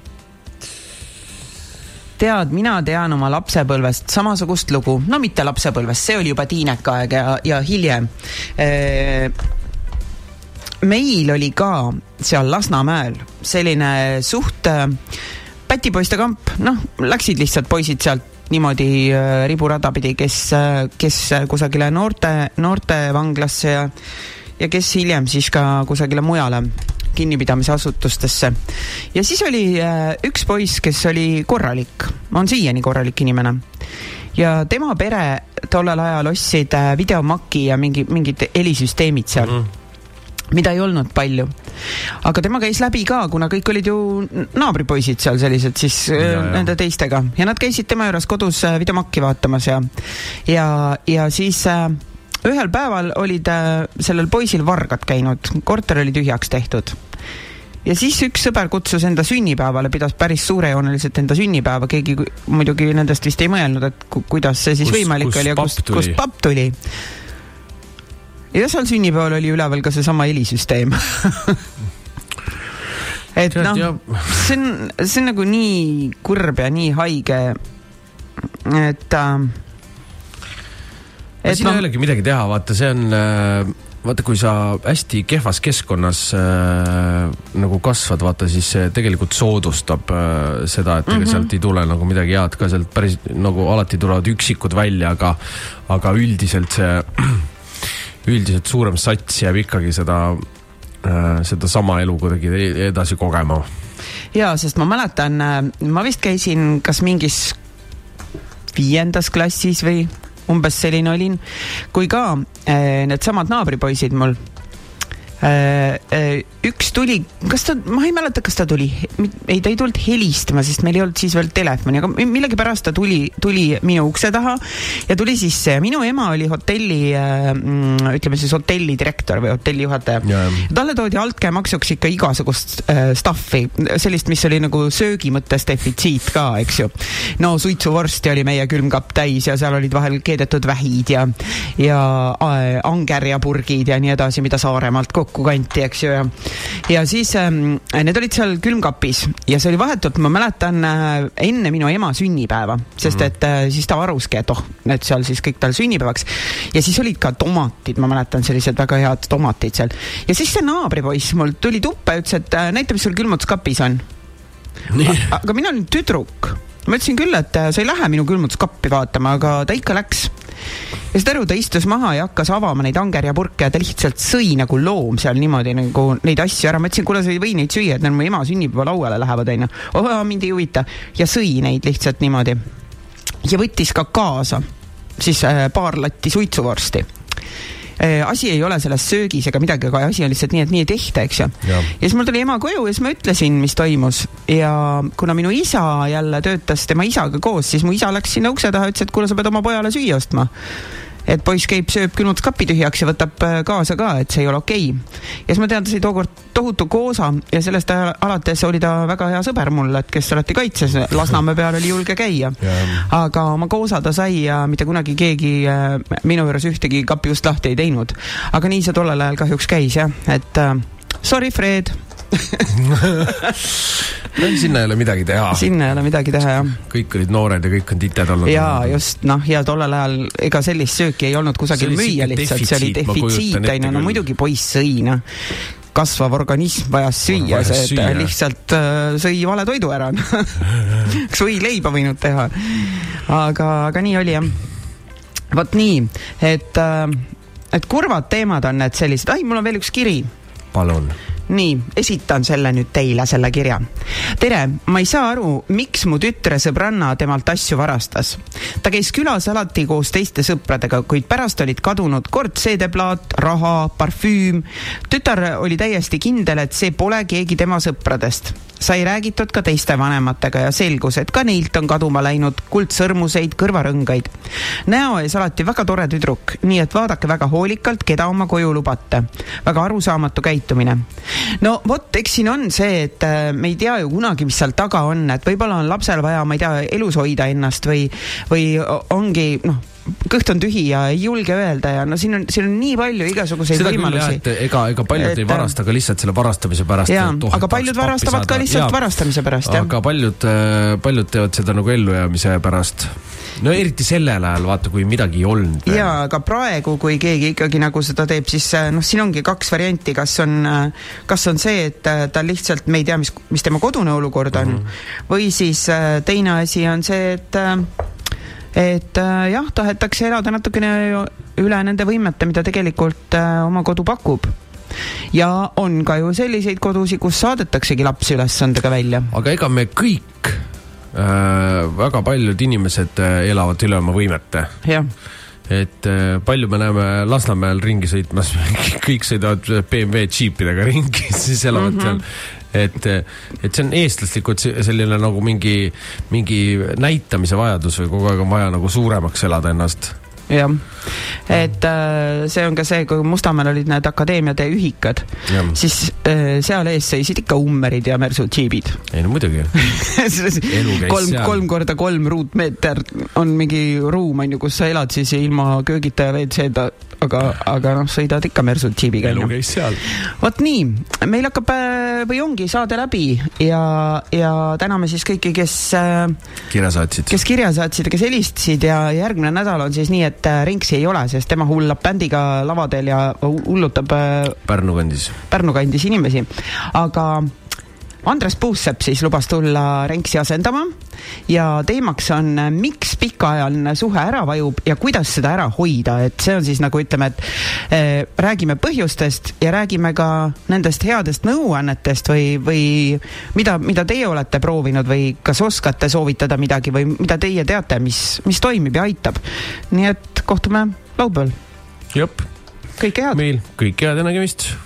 Tead, mina tean oma lapsepõlvest samasugust lugu. No mitte lapsepõlvest, see oli juba tiinekaeg ja hiljem. Meil oli ka seal Lasnamäel selline suht pätipoiste kamp. Läksid lihtsalt poisid sealt niimoodi riburada pidi, kes kusagile noorte vanglasse ja kes hiljem siis ka kusagile mujale kinnipidamise asutustesse. Ja siis oli üks poiss, kes oli korralik. On siiani korralik inimene. Ja tema pere tollel ajal ostsid videomaki ja mingid helisüsteemid seal, mida ei olnud palju. Aga tema käis läbi ka, kuna kõik olid ju naabripoisid seal sellised, siis nende teistega. Ja nad käisid tema juures kodus videomakki vaatamas ja siis ühel päeval olid sellel poisil vargad käinud, korter oli tühjaks tehtud. Ja siis üks sõber kutsus enda sünnipäevale, pidas päris suurejooneliselt enda sünnipäeva, keegi muidugi nendest vist ei mõelnud, et kuidas see siis võimalik oli ja kust papp tuli. Ja seal sünnipäeval oli üleval ka see sama helisüsteem. Et see on nagu nii kurb ja nii haige, et siin ei olegi midagi teha, vaata, see on, vaata, kui sa hästi kehvas keskkonnas nagu kasvad, vaata, siis see tegelikult soodustab seda, et sealt ei tule nagu midagi head ka, sealt päris nagu alati tulevad üksikud välja, aga üldiselt suurem sats jääb ikkagi seda sama elu kuidagi edasi kogema. Jaa, sest ma mäletan, ma vist käisin kas mingis 5. klassis või umbes selline olin, kui ka need samad naabripoisid mul. Üks tuli, ma ei mäleta, kas ta tuli, ta ei tulnud helistama, sest meil ei olnud siis veel telefoni, aga millegipärast ta tuli minu ukse taha ja tuli sisse. Minu ema oli hotelli, ütleme siis hotelli direktor või hotelli juhataja. Talle toodi altkäemaksuks ikka igasugust staffi, sellist, mis oli nagu söögi mõttes defitsiit ka, eks ju. No suitsuvorsti oli meie külmkapp täis ja seal olid vahel keedetud vähid ja angerjapurgid ja nii edasi, mida Saaremaalt kokku kanti, eks ju. Ja siis need olid seal külmkapis ja see oli vahetult, ma mäletan, enne minu ema sünnipäeva, sest et siis ta aruski, et need seal siis kõik tal sünnipäevaks. Ja siis olid ka tomatid, ma mäletan, sellised väga head tomatid seal. Ja siis see naabripoiss mul tuli tuppe ja ütles, et näita, mis sul külmutuskapis on. Aga mina olen tüdruk. Ma ütlesin küll, et sa ei lähe minu külmutuskappi vaatama, aga ta ikka läks. Ja seda ta istus maha ja hakkas avama neid angerjapurke ja ta lihtsalt sõi nagu loom seal niimoodi nagu neid asju ära. Ma ütlesin, kuule, sa ei või neid süüa, et need mu ema sünnipäeva lauale lähevad, aina. Mind ei huvita. Ja sõi neid lihtsalt niimoodi. Ja võttis ka kaasa siis paar latti suitsuvorsti. asi ei ole selles söögis ega midagi, aga asi on lihtsalt nii, et nii ei tehta, eks ju. Ja siis mul tuli ema koju ja siis ma ütlesin, mis toimus. Ja kuna minu isa jälle töötas tema isaga koos, siis mu isa läks sinna ukse taha ja ütles, et kuule, sa pead oma pojale süüa ostma. Et poiss käib, sööb külmutuskapi tühjaks ja võtab kaasa ka, et see ei ole okei. Ja siis ma tean, ta sai tookord tohutu koosa ja sellest alates oli ta väga hea sõber mul, et kes alati kaitses. Lasnamäe peal oli julge käia. Aga oma koosa ta sai ja mitte kunagi keegi minu juures ühtegi kapi just lahti ei teinud. Aga nii see tollel ajal kahjuks käis, jah. Et sorry, Fred. No, sinna ei ole midagi teha. Sinna ei ole midagi teha, jah. Kõik olid noored ja kõik on tited olnud. Jaa, just, ja tollel ajal ega sellist sööki ei olnud kusagil müüa lihtsalt. See oli defitsiit, no muidugi poiss sõi, kasvav organism vajas süüa, see lihtsalt sõi vale toidu ära. Kas või leiba võinud teha. Aga nii oli, jah. Vot nii, et kurvad teemad on need sellised. Mul on veel üks kiri. Palun. Nii, esitan selle nüüd teile, selle kirja. Tere, ma ei saa aru, miks mu tütre sõbranna temalt asju varastas. Ta käis külas alati koos teiste sõpradega, kuid pärast olid kadunud kord CD-plaat, raha, parfüüm. Tütar oli täiesti kindel, et see pole keegi tema sõpradest. Sai räägitud ka teiste vanematega ja selgus, et ka neilt on kaduma läinud kuldsõrmuseid, kõrvarõngaid. Näo ees alati väga tore tüdruk, nii et vaadake väga hoolikalt, keda oma koju lubate. Väga arusaamatu käitumine. No vot, eks siin on see, et me ei tea ju kunagi, mis seal taga on, et võib-olla on lapsel vaja, ma ei tea, elus hoida ennast või ongi, kõht on tühi ja ei julge öelda ja siin on nii palju igasuguseid võimalusi. Seda küll jah, ega paljud ei varasta ka lihtsalt selle varastamise pärast. Jaa, aga paljud varastavad ka lihtsalt varastamise pärast. Aga paljud teevad seda nagu ellujäämise pärast. No eriti sellel ajal, vaata, kui midagi ei olnud. Jaa, aga praegu, kui keegi ikkagi nagu seda teeb, siis siin ongi 2 varianti. Kas on see, et ta lihtsalt, me ei tea, mis tema kodune olukord on, või siis teine asi on see, et jah, tahetakse elada natukene üle nende võimete, mida tegelikult oma kodu pakub. Ja on ka ju selliseid kodusi, kus saadetaksegi lapsi ülesandega välja. Aga ega me kõik, väga paljud inimesed elavad üle oma võimete. Jah. Et palju me näeme Lasnamäel ringi sõitmas, kõik sõidavad BMW džiipidega ringi, siis elavad seal. Et see on eestlaslikult selline nagu mingi näitamise vajadus või kogu aeg on vaja nagu suuremaks elada ennast. Jah, et see on ka see, kui Mustamäel olid need akadeemiade ühikad, siis seal ees seisid ikka ummerid ja mersutsiibid. Ei, no muidugi. 3x3 ruutmeeter on mingi ruum, kus sa elad siis ilma köögita ja WC-da, aga sõidad ikka mersutsiibiga. Elu käis seal. Vot nii, meil hakkab või ongi saade läbi ja täname siis kõiki, kes kirja saatsid, kes helistasid ja järgmine nädal on siis nii, et Ringsi ei ole, sest tema hullab bändiga lavadel ja hullutab Pärnu kandis inimesi. Aga Andres Puussepp siis lubas tulla Ringsi asendama ja teemaks on, miks pikaajaline suhe ära vajub ja kuidas seda ära hoida. Et see on siis nagu ütleme, et räägime põhjustest ja räägime ka nendest headest nõuannetest või mida teie olete proovinud või kas oskate soovitada midagi või mida teie teate, mis toimib ja aitab. Nii et kohtume laupäeval. Jop. Kõike head. Meil kõike head ja nägemist.